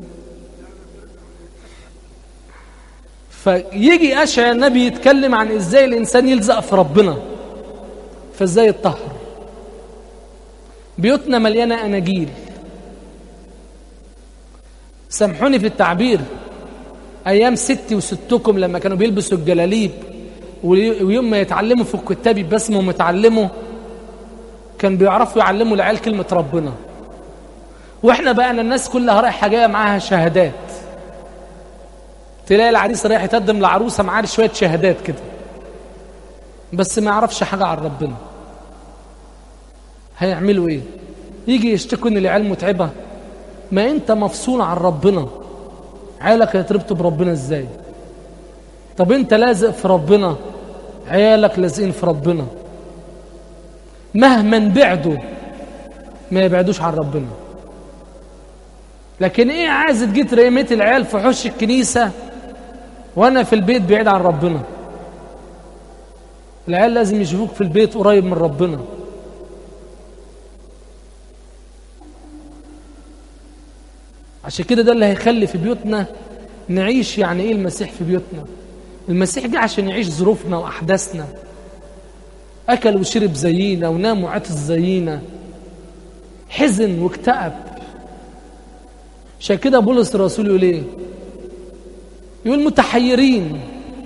فيجي أشعياء النبي يتكلم عن ازاي الانسان يلزق في ربنا، فازاي يتطهر. بيوتنا مليانه اناجيل، سامحوني في التعبير، ايام ستي وستكم لما كانوا بيلبسوا الجلاليب ويوم ما يتعلموا في الكتاب يبسموا متعلموا، كان بيعرفوا يعلموا العيال كلمه ربنا. واحنا بقى الناس كلها رايحه جايه معاها شهادات، تلاقي العريس رايح يتقدم لعروسه معاه شويه شهادات كده، بس ما يعرفش حاجه عن ربنا. هيعملوا ايه؟ يجي يشتكوا ان العيال متعبه. ما انت مفصول عن ربنا، عيالك هيتربطوا بربنا ازاي؟ طب انت لازق في ربنا، عيالك لازقين في ربنا، مهما بعدوا ما يبعدوش عن ربنا. لكن ايه عايز تجيت رميت العيال في حوش الكنيسه وانا في البيت بعيد عن ربنا؟ العيال لازم يشوفوك في البيت قريب من ربنا. عشان كده ده اللي هيخلي في بيوتنا نعيش يعني ايه المسيح في بيوتنا. المسيح جه عشان يعيش ظروفنا واحداثنا، اكل وشرب زينا ونام وعطس زينا، حزن واكتئب. عشان كده بولس الرسول يقول ايه؟ يقول متحيرين.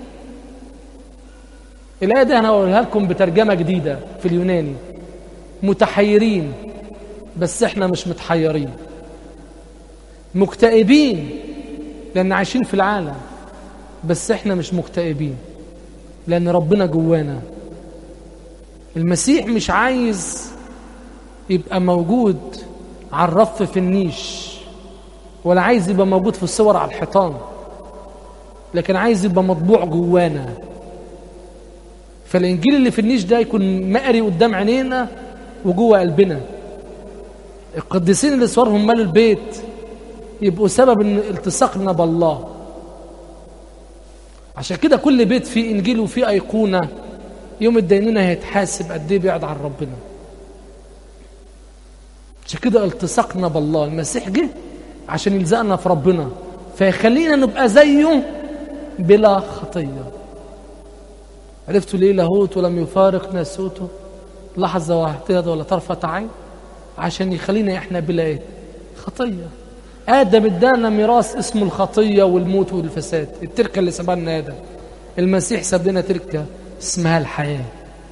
الآية دي أنا هقولها لكم بترجمة جديدة في اليوناني، متحيرين بس احنا مش متحيرين، مكتئبين لأن عايشين في العالم، بس احنا مش مكتئبين لأن ربنا جوانا. المسيح مش عايز يبقى موجود على الرف في النيش، ولا عايز يبقى موجود في الصور على الحيطان، لكن عايز يبقى مطبوع جوانا. فالإنجيل اللي في النيش ده يكون مقري قدام عينينا وجوه قلبنا. القديسين اللي صورهم مالوا البيت يبقوا سبب ان التصاقنا بالله. عشان كده كل بيت فيه إنجيل وفيه أيقونة، يوم الدينونة هيتحاسب قد ايه بعد عن ربنا. عشان كده التصاقنا بالله، المسيح جه عشان يلزقنا في ربنا، فيخلينا نبقى زيه بلا خطية. عرفتوا ليه لاهوت ولم يفارق ناسوته لحظة واحدة ولا طرفة عين؟ عشان يخلينا احنا بلا ايه؟ خطية. آدم ادانا ميراث اسمه الخطية والموت والفساد، التركة اللي سابها لنا آدم. المسيح ساب لنا تركة اسمها الحياة.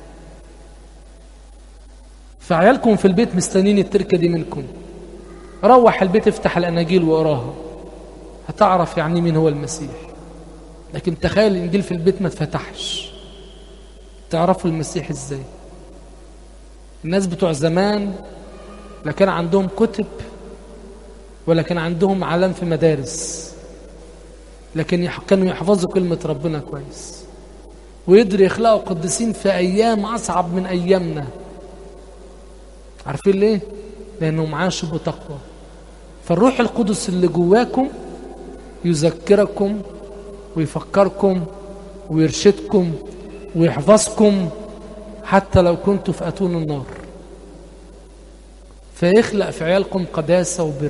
فعيالكم في البيت مستنين التركة دي منكم. روح البيت افتح الأناجيل وقراها، هتعرف يعني مين هو المسيح. لكن تخيل الإنجيل في البيت ما اتفتحش، تعرفوا المسيح ازاي؟ الناس بتوع زمان لا كان عندهم كتب ولا كان عندهم علام في مدارس، لكن كانوا يحفظوا كلمة ربنا كويس ويقدروا يخلقوا قديسين في أيام أصعب من أيامنا. عارفين ليه؟ لأنهم عاشوا بتقوى. فالروح القدس اللي جواكم يذكركم ويفكركم ويرشدكم ويحفظكم حتى لو كنتوا في أتون النار، فيخلق في عيالكم قداسة وبر.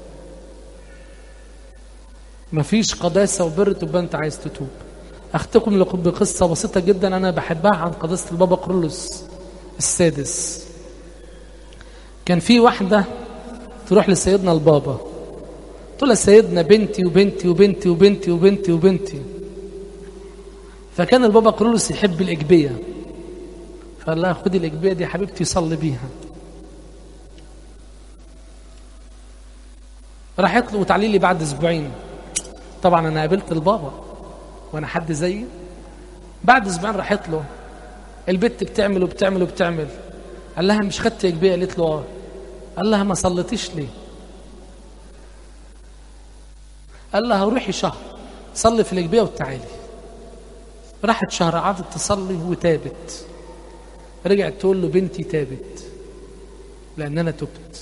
مفيش قداسة وبر تبقى أنت عايز تتوب. أختكم بقصة بسيطة جدا أنا بحبها عن قداسة البابا قرولوس السادس. كان في واحدة تروح لسيدنا البابا تقول له سيدنا بنتي وبنتي وبنتي وبنتي وبنتي وبنتي. فكان البابا قرولوس يحب الإجبية، فقال لها خدي الإجبية دي يا حبيبتي صلي بيها. راحت له وتعالي لي بعد اسبوعين. طبعا انا قابلت البابا وانا حد زيي. بعد اسبوعين راحت له، البت بتعمل وبتعمل وبتعمل. قال لها مش خدت اجبيه؟ قالت له اه. قال لها ما صليتيش ليه؟ قال لها روحي شهر صلي في الاجبيه وتعالي. راحت شهر قعدت تصلي وتابت. رجعت تقول له بنتي تابت لان انا تبت.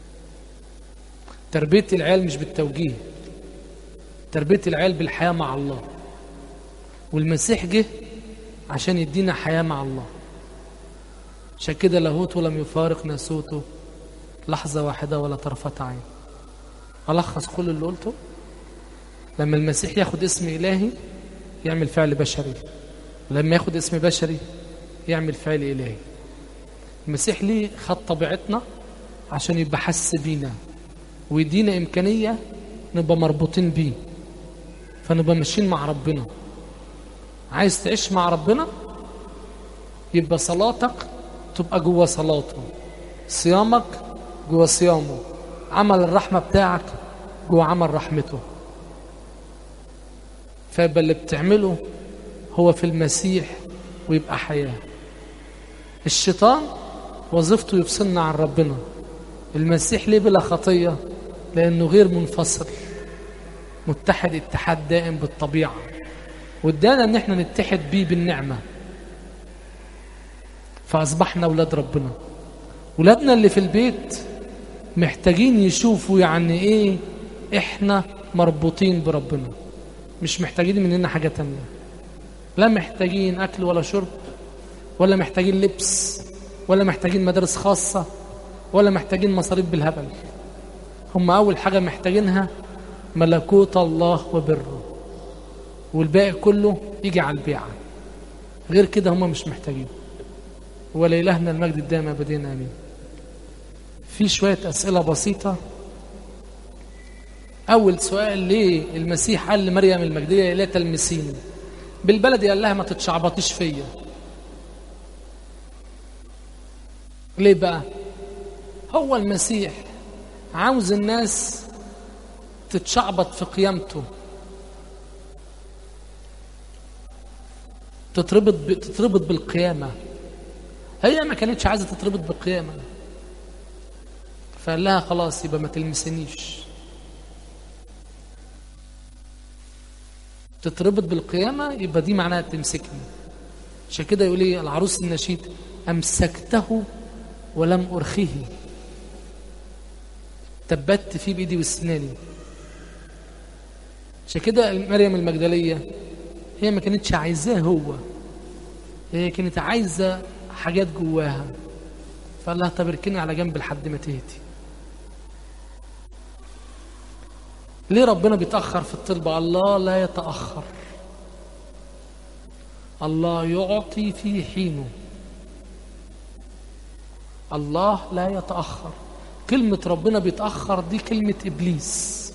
تربيه العيال مش بالتوجيه، تربيه العيال بالحياه مع الله. والمسيح جه عشان يدينا حياه مع الله. عشان كده لاهوته لم يفارق ناسوته لحظه واحده ولا طرفه عين. ألخص كل اللي قلته. لما المسيح ياخد اسم إلهي يعمل فعل بشري، لما ياخد اسم بشري يعمل فعل إلهي. المسيح ليه خد طبيعتنا عشان يبقى حس بينا ويدينا إمكانية نبقى مربوطين بيه، فنبقى ماشيين مع ربنا. عايز تعيش مع ربنا يبقى صلاتك تبقى جوه صلاته، صيامك جوه صيامه، عمل الرحمة بتاعك جوه عمل رحمته. فيبقى اللي بتعمله هو في المسيح ويبقى حياة. الشيطان وظيفته يفصلنا عن ربنا. المسيح ليه بلا خطية؟ لأنه غير منفصل، متحد اتحاد دائم بالطبيعة، وادانا ان احنا نتحد بيه بالنعمة، فأصبحنا أولاد ربنا. ولادنا اللي في البيت محتاجين يشوفوا يعني ايه احنا مربوطين بربنا، مش محتاجين مننا حاجة تانية. لا محتاجين أكل ولا شرب، ولا محتاجين لبس، ولا محتاجين مدارس خاصة، ولا محتاجين مصاريف بالهبل. هم أول حاجة محتاجينها ملكوت الله وبره، والباقي كله يجي على البيعة. غير كده هم مش محتاجين. ولإلهنا المجد الدائم أبديا آمين. في شوية أسئلة بسيطة. أول سؤال، ليه المسيح قال لمريم المجدلية لا تلمسيني؟ بالبلدي قال لها ما تتشعبطيش فيا. ليه بقى؟ هو المسيح عاوز الناس تتشعبط في قيامته، تتربط ب... تتربط بالقيامة. هي ما كانتش عايزة تتربط بالقيامة، فقال لها خلاص يبقى ما تلمسنيش. تتربط بالقيامة يبقى دي معناها تمسكني. عشان كده يقول لي العروس النشيد أمسكته ولم أرخيه، تبت فيه بإيدي وسناني. عشان كده مريم المجدلية هي ما كانتش عايزاه، هو هي كانت عايزة حاجات جواها، فقال لها طب اركني على جنب لحد ما تهدي. ليه ربنا بيتأخر في الطلبة؟ الله لا يتأخر، الله يعطي في حينه. الله لا يتأخر. كلمة ربنا بيتأخر دي كلمة إبليس.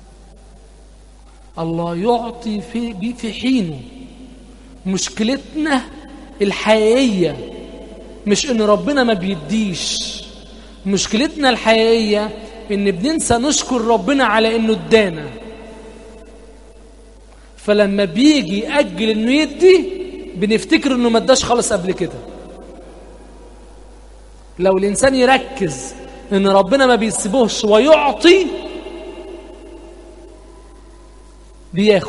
الله يعطي في في حينه. مشكلتنا الحقيقية مش إن ربنا ما بيديش، مشكلتنا الحقيقية إن بننسى نشكر ربنا على إنه ادانا. فلما بيجي يأجل إنه يدي بنفتكر إنه ما اداش خالص قبل كده. لو الإنسان يركز إن ربنا ما بيسيبوهش ويعطي بياخد.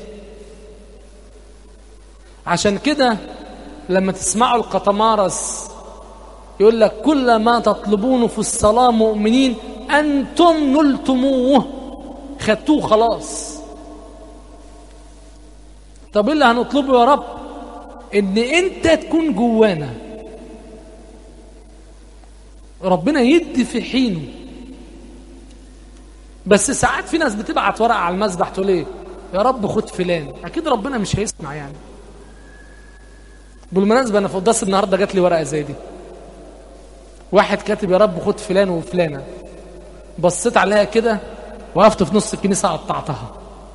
عشان كده لما تسمعوا القطمارس يقول لك كل ما تطلبونه في الصلاة مؤمنين أنتم نلتموه، خدتوه خلاص. طب إيه اللي هنطلبه يا رب؟ إن أنت تكون جوانا. ربنا يدي في حينه. بس ساعات في ناس بتبعت ورقة على المسبح تقول ايه يا رب خد فلان. اكيد ربنا مش هيسمع يعني. بالمناسبة انا في قداس النهارده جات لي ورقة زي دي، واحد كاتب يا رب خد فلان وفلانة. بصيت عليها كده وقفت في نص الكنيسة قطعتها.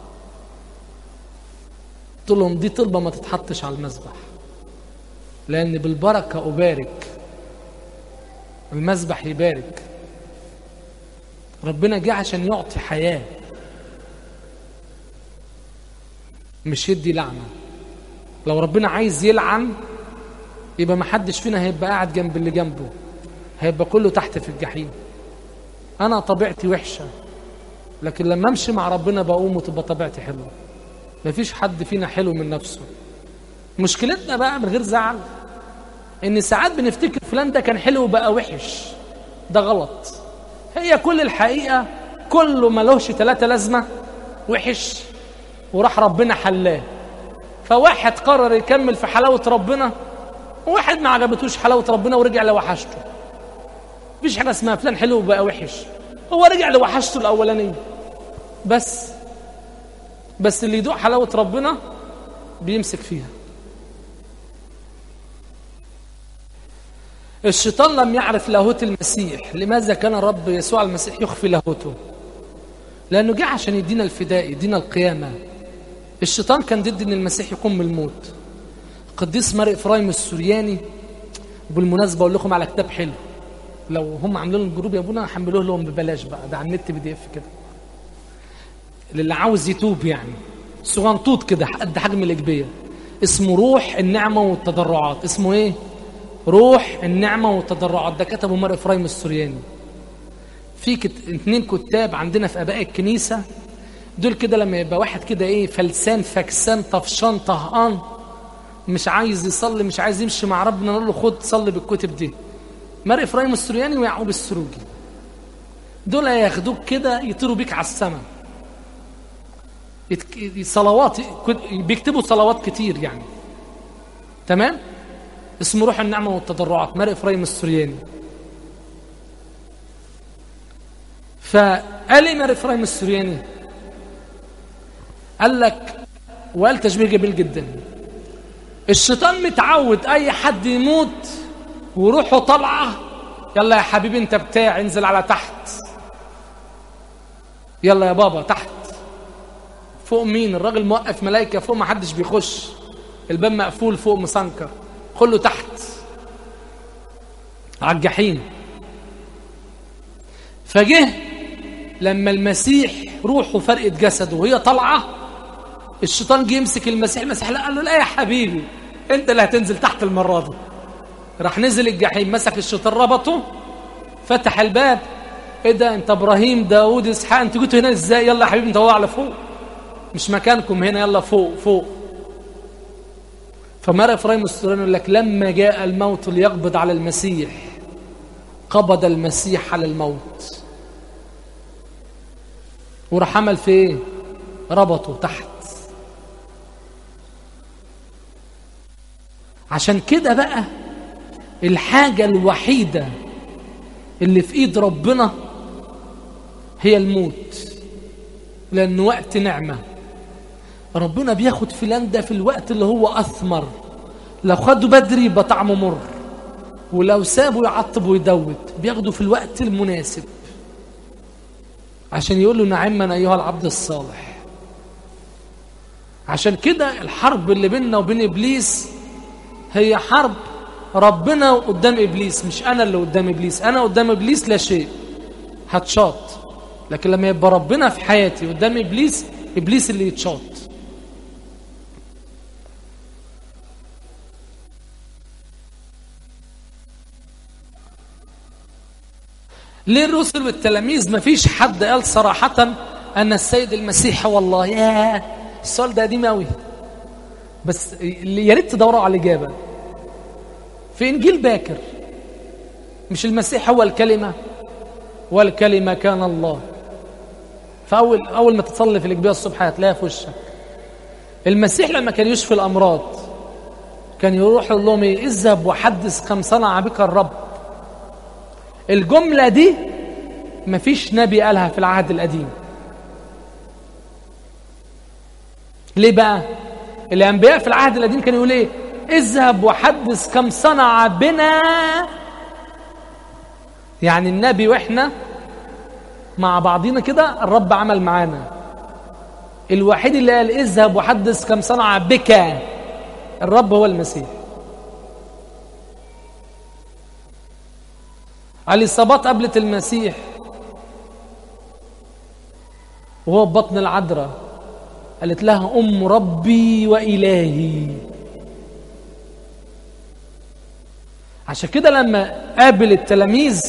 قلت لهم دي طلبة ما تتحطش على المسبح، لأن بالبركة أبارك، المسبح يبارك. ربنا جه عشان يعطي حياة مش يدي لعنة. لو ربنا عايز يلعن يبقى ما حدش فينا هيبقى قاعد جنب اللي جنبه، هيبقى كله تحت في الجحيم. أنا طبيعتي وحشة، لكن لما أمشي مع ربنا بقوم وتبقى طبيعتي حلوة. مفيش حد فينا حلو من نفسه. مشكلتنا بقى من غير زعل إن ساعات بنفتكر فلان ده كان حلو وبقى وحش. ده غلط. هي كل الحقيقة كله ملوش ثلاثة لازمة وحش وراح ربنا حلاه. فواحد قرر يكمل في حلاوة ربنا، وواحد ما عجبتوش حلاوة ربنا ورجع لوحشته. مفيش حاجة اسمها فلان حلو وبقى وحش، هو رجع لوحشته الأولانية بس. بس اللي يدوق حلاوة ربنا بيمسك فيها. الشيطان لم يعرف لاهوت المسيح. لماذا كان الرب يسوع المسيح يخفي لاهوته؟ لأنه جاء عشان يدينا الفداء، يدينا القيامة. الشيطان كان ضد ان المسيح يقوم من الموت. القديس ماري إفرايم السورياني، وبالمناسبة اقول لكم على كتاب حلو، لو هم عاملين الجروب يا ابونا حملوه لهم ببلاش بقى، ده على النت بي دي اف كده للي عاوز يتوب، يعني صغنطوط كده قد حجم الإجبية، اسمه روح النعمة والتضرعات. اسمه ايه؟ روح النعمة والتضرعات. ده كتبه ماري إفرايم السورياني. في كت... اتنين كتاب عندنا في آباء الكنيسة دول كده، لما يبقى واحد كده ايه فلسان فكسان طفشان طهقان مش عايز يصلي مش عايز يمشي مع ربنا، نقول له خد صلي بالكتب دي. ماري إفرايم السورياني ويعقوب السروجي دول ياخدوك كده يطيروا بيك على السماء. يتك... صلوات بيكتبوا صلوات كتير يعني. تمام؟ اسمه روح النعمة والتضرعات، ماري إفرايم السورياني. فقال لي ماري إفرايم السورياني، قال لك، وقال تشبيه جميل جدا، الشيطان متعود اي حد يموت وروحه طالعه، يلا يا حبيبي انت بتاع انزل على تحت، يلا يا بابا تحت. فوق مين؟ الراجل موقف ملائكه فوق ما حدش بيخش، الباب مقفول فوق مسنكر، كله تحت على الجحيم. فجه لما المسيح روحه فرقت جسده وهي طالعه، الشيطان جه يمسك المسيح، المسيح لا، قال له لا يا حبيبي انت اللي هتنزل تحت المره دي. راح نزل الجحيم، مسك الشيطان ربطه، فتح الباب، ايه ده انت ابراهيم داوود اسحاق انتوا جيتوا هنا ازاي؟ يلا يا حبيبي انت طالع لفوق، مش مكانكم هنا، يلا فوق فوق. فماري إفرايم السورياني يقول لك لما جاء الموت ليقبض على المسيح قبض المسيح على الموت، وراح عمل في ايه؟ ربطه تحت. عشان كده بقى الحاجة الوحيدة اللي في ايد ربنا هي الموت، لأنه وقت نعمة. ربنا بياخد فلان ده في الوقت اللي هو أثمر، لو خده بدري يبقى طعمه مر، ولو سابه يعطب ويدود، بياخده في الوقت المناسب عشان يقول له نعما أيها العبد الصالح. عشان كده الحرب اللي بيننا وبين إبليس هي حرب ربنا قدام إبليس، مش أنا اللي قدام إبليس. أنا قدام إبليس لا شيء، هتشاط. لكن لما يبقى ربنا في حياتي قدام إبليس، إبليس اللي يتشاط. ليه الرسل والتلاميذ ما فيش حد قال صراحة أن السيد المسيح هو الله؟ ياه السؤال ده قديم أوي، بس يا ريت تدوروا على الإجابة. في إنجيل باكر مش المسيح هو الكلمة والكلمة كان الله؟ فأول أول ما تصلي في الإجبية الصبح هتلاقيها في وشك. المسيح لما كان يشفي الأمراض كان يروح يقول لهم إيه؟ اذهب وحدث كم صنع بك الرب. الجملة دي مفيش نبي قالها في العهد القديم. ليه بقى؟ الأنبياء في العهد القديم كانوا يقول إيه؟ اذهب وحدث كم صنع بنا. يعني النبي وإحنا مع بعضينا كده الرب عمل معانا. الوحيد اللي قال اذهب وحدث كم صنع بك الرب هو المسيح. الإصابات قبلت المسيح وهو ببطن العذراء قالت لها أم ربي وإلهي. عشان كده لما قابل التلاميذ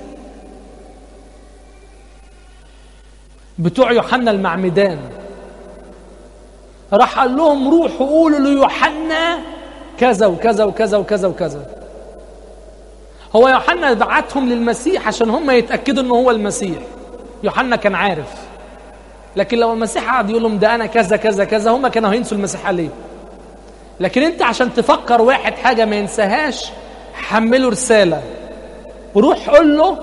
بتوع يوحنا المعمدان راح قال لهم روحوا قولوا ليوحنا كذا وكذا وكذا وكذا وكذا. هو يوحنا بعتهم للمسيح عشان هم يتأكدوا انه هو المسيح. يوحنا كان عارف، لكن لو المسيح قعد يقول لهم ده انا كذا كذا كذا هم كانوا هينسوا المسيح عليه. لكن انت عشان تفكر واحد حاجة ما ينساهاش حمله رسالة وروح قول له.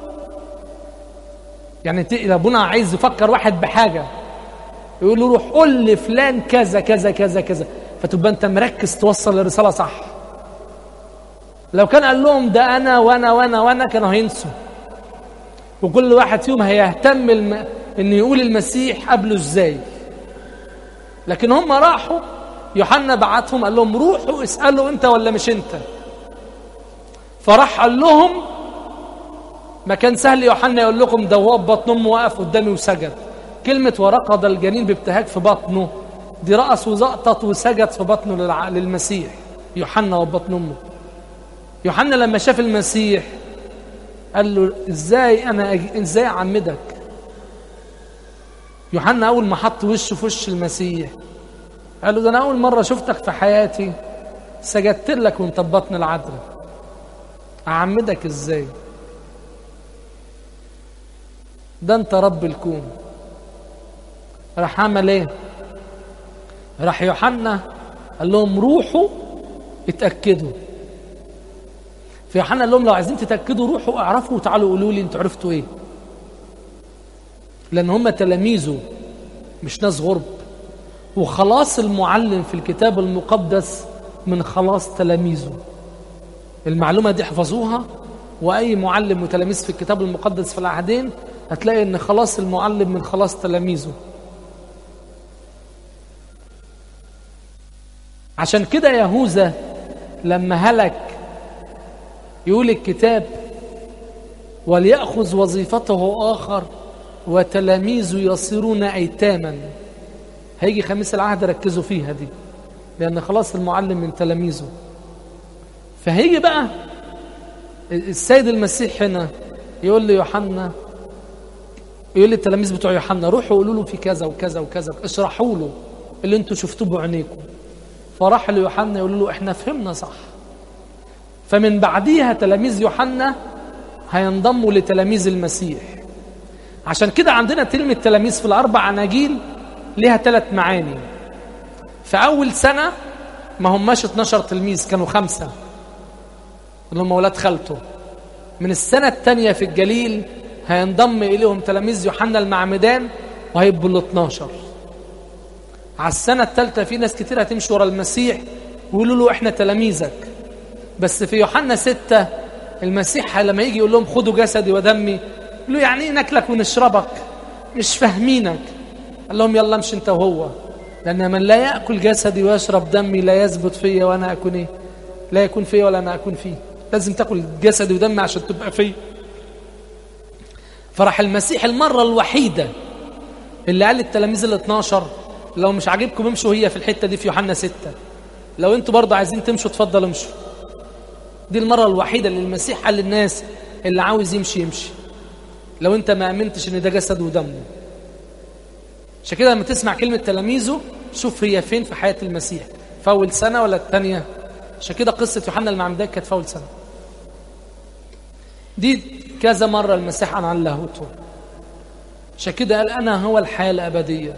يعني ابونا عايز يفكر واحد بحاجة يقول له روح قول لفلان كذا كذا كذا كذا، فتبقى انت مركز توصل الرسالة صح. لو كان قال لهم ده انا وانا وانا وانا كانوا هينسوا، وكل واحد فيهم هيهتم الم... ان يقول المسيح قبله ازاي. لكن هم راحوا، يوحنا بعتهم قال لهم روحوا اسألوا انت ولا مش انت. فراح قال لهم، ما كان سهل يوحنا يقول لكم ده هو ببطن امه وقف قدامي وسجد. كلمة ورقد الجنين بابتهاج في بطنه دي رأس وزقطت وسجد في بطنه للع... للمسيح. يوحنا وبطن امه. يوحنا لما شاف المسيح قال له ازاي انا أج... ازاي اعمدك. يوحنا اول ما حط وشه في وش المسيح قال له ده انا اول مرة شفتك في حياتي سجدت لك وانت ببطن العذراء، اعمدك ازاي؟ ده انت رب الكون. راح عمل ايه؟ راح يوحنا قال لهم روحوا اتأكدوا. في يوحنا قال لهم لو عايزين تتأكدوا روحوا اعرفوا وتعالوا قولوا لي انتوا عرفتوا ايه. لان هم تلاميذه مش ناس غرب، وخلاص المعلم في الكتاب المقدس من خلاص تلاميذه. المعلومة دي احفظوها، واي معلم وتلاميذ في الكتاب المقدس في العهدين هتلاقي ان خلاص المعلم من خلاص تلاميذه. عشان كده يهوذا لما هلك يقول الكتاب وليأخذ وظيفته آخر وتلاميذه يصيرون أيتاما. هيجي خميس العهد ركزوا فيها دي، لأن خلاص المعلم من تلاميذه. فهيجي بقى السيد المسيح هنا يقول لي يوحنا، يقول لي التلاميذ بتوع يوحنا روحوا قولوا له في كذا وكذا وكذا، اشرحوا له اللي انتوا شفتوه بعينيكم. فراح ليوحنا يقول له احنا فهمنا صح. فمن بعديها تلاميذ يوحنا هينضموا لتلاميذ المسيح. عشان كده عندنا كلمة تلاميذ في الأربع أناجيل ليها ثلاث معاني. في أول سنة ما هماش اتناشر تلميذ، كانوا خمسة اللي هم ولاد خالته. من السنة الثانية في الجليل هينضم إليهم تلاميذ يوحنا المعمدان وهيبقوا ال اتناشر. على السنة الثالثة في ناس كتير هتمشي ورا المسيح ويقولوا له احنا تلاميذك. بس في يوحنا ستة المسيح لما يجي يقول لهم خدوا جسدي ودمي، يقول له يعني ايه ناكلك ونشربك؟ مش فاهمينك. قال لهم يلا امشي انت وهو، لأن من لا يأكل جسدي ويشرب دمي لا يثبت فيا وأنا أكون ايه؟ لا يكون فيا ولا أنا أكون فيه. لازم تاكل جسدي ودمي عشان تبقى فيه. فراح المسيح المرة الوحيدة اللي قال للتلاميذ ال اتناشر لو مش عاجبكم امشوا، هي في الحتة دي في يوحنا ستة. لو انتوا برضه عايزين تمشوا اتفضلوا امشوا. دي المرة الوحيدة اللي المسيح قال للناس اللي عاوز يمشي يمشي، لو انت ما امنتش ان ده جسد ودمه. عشان كده لما تسمع كلمة تلاميذه شوف هي فين في حياة المسيح، في أول سنة ولا الثانية. عشان كده قصة يوحنا المعمدان كانت في أول سنة. دي كذا مرة المسيح عن لاهوته. عشان كده قال أنا هو الحياة الأبدية.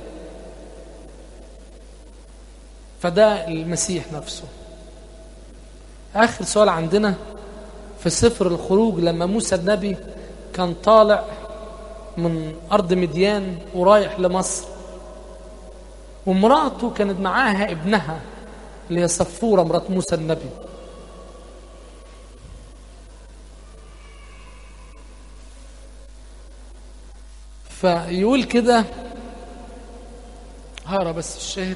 فده المسيح نفسه. آخر سؤال عندنا في سفر الخروج، لما موسى النبي كان طالع من أرض مديان ورايح لمصر، ومراته كانت معاها ابنها اللي هي صفورة مرات موسى النبي. فيقول كده، هقرا بس الشاهد.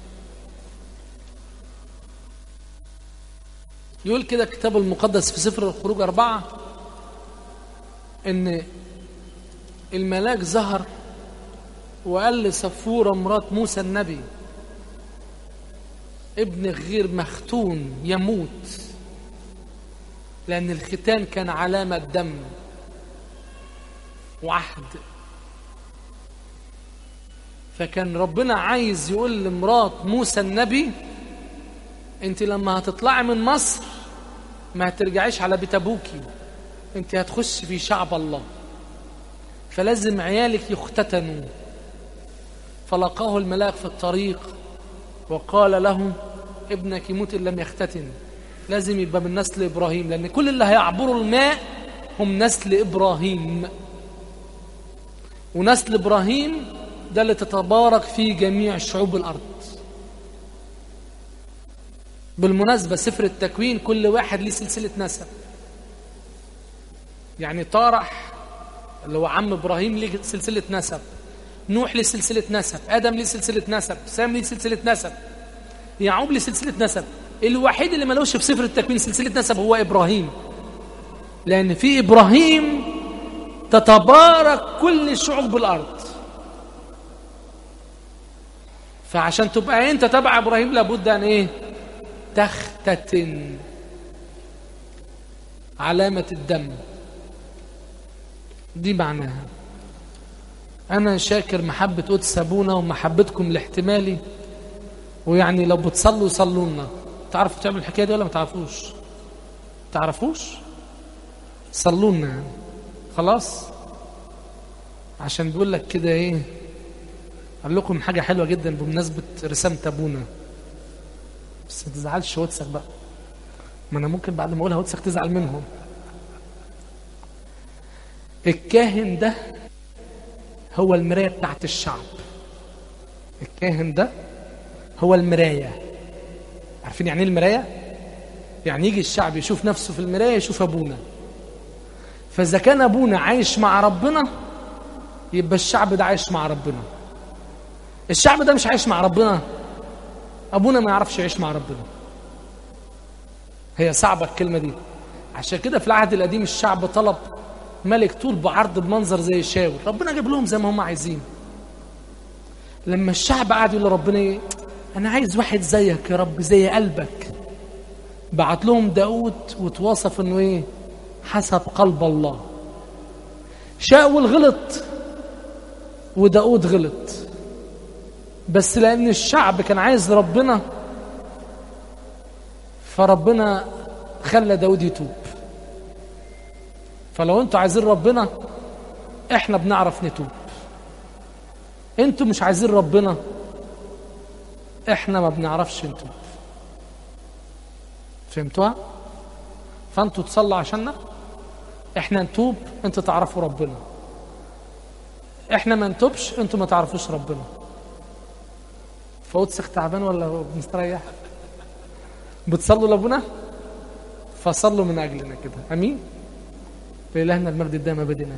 يقول كده الكتاب المقدس في سفر الخروج أربعة إن الملاك ظهر وقال لصفورة مرات موسى النبي ابنك غير مختون يموت، لأن الختان كان علامة دم وعهد. فكان ربنا عايز يقول لمرات موسى النبي انت لما هتطلعي من مصر ما هترجعيش على بيت ابوكي، انت هتخش في شعب الله، فلازم عيالك يختتنوا. فلقاه الملاك في الطريق وقال له ابنك يموت ان لم يختتن. لازم يبقى من نسل ابراهيم، لان كل اللي هيعبروا الماء هم نسل ابراهيم، ونسل ابراهيم ده اللي تتبارك فيه جميع شعوب الارض. بالمناسبة سفر التكوين كل واحد ليه سلسلة نسب، يعني طارح اللي هو عم ابراهيم ليه سلسلة نسب، نوح ليه سلسلة نسب، ادم ليه سلسلة نسب، سام ليه سلسلة نسب، يعقوب ليه سلسلة نسب. الوحيد اللي ملوش في سفر التكوين سلسلة نسب هو ابراهيم، لان في ابراهيم تتبارك كل شعوب الارض. فعشان تبقى انت تبع ابراهيم لابد ان ايه؟ تختتن، علامة الدم دي معناها. انا شاكر محبة قدس ابونا ومحبتكم لاحتمالي، ويعني لو بتصلوا صلوا لنا. تعرفوا تعملوا الحكاية دي ولا ما تعرفوش؟ تعرفوش؟ صلوا لنا يعني. خلاص، عشان بيقول لك كده ايه، اقول لكم حاجة حلوة جدا بمناسبة رسامة ابونا، بس ما تزعلش واتسك بقى، ما انا ممكن بعد ما اقولها واتسك تزعل منهم. الكاهن ده هو المراية بتاعت الشعب. الكاهن ده هو المراية. عارفين يعني ايه المراية؟ يعني يجي الشعب يشوف نفسه في المراية يشوف ابونا. فاذا كان ابونا عايش مع ربنا يبقى الشعب ده عايش مع ربنا. الشعب ده مش عايش مع ربنا، ابونا ما يعرفش يعيش مع ربنا. هي صعبة الكلمة دي. عشان كده في العهد القديم الشعب طلب ملك طول بعرض بمنظر زي شاول، ربنا جاب لهم زي ما هم عايزين. لما الشعب قعد يقول لربنا ايه، انا عايز واحد زيك يا رب زي قلبك، بعت لهم داود وتوصف انه ايه؟ حسب قلب الله. شاول غلط وداود غلط، بس لأن الشعب كان عايز ربنا فربنا خلى داود يتوب. فلو انتوا عايزين ربنا احنا بنعرف نتوب، انتوا مش عايزين ربنا احنا ما بنعرفش نتوب. فهمتوها؟ فانتوا تصلوا عشاننا، احنا نتوب انتوا تعرفوا ربنا، احنا ما نتوبش انتوا ما تعرفوش ربنا. فوتسخ تعبان ولا مستريح؟ بتصلوا لابونا؟ فصلوا من اجلنا كده. امين. لإلهنا المجد الدائم ابدا.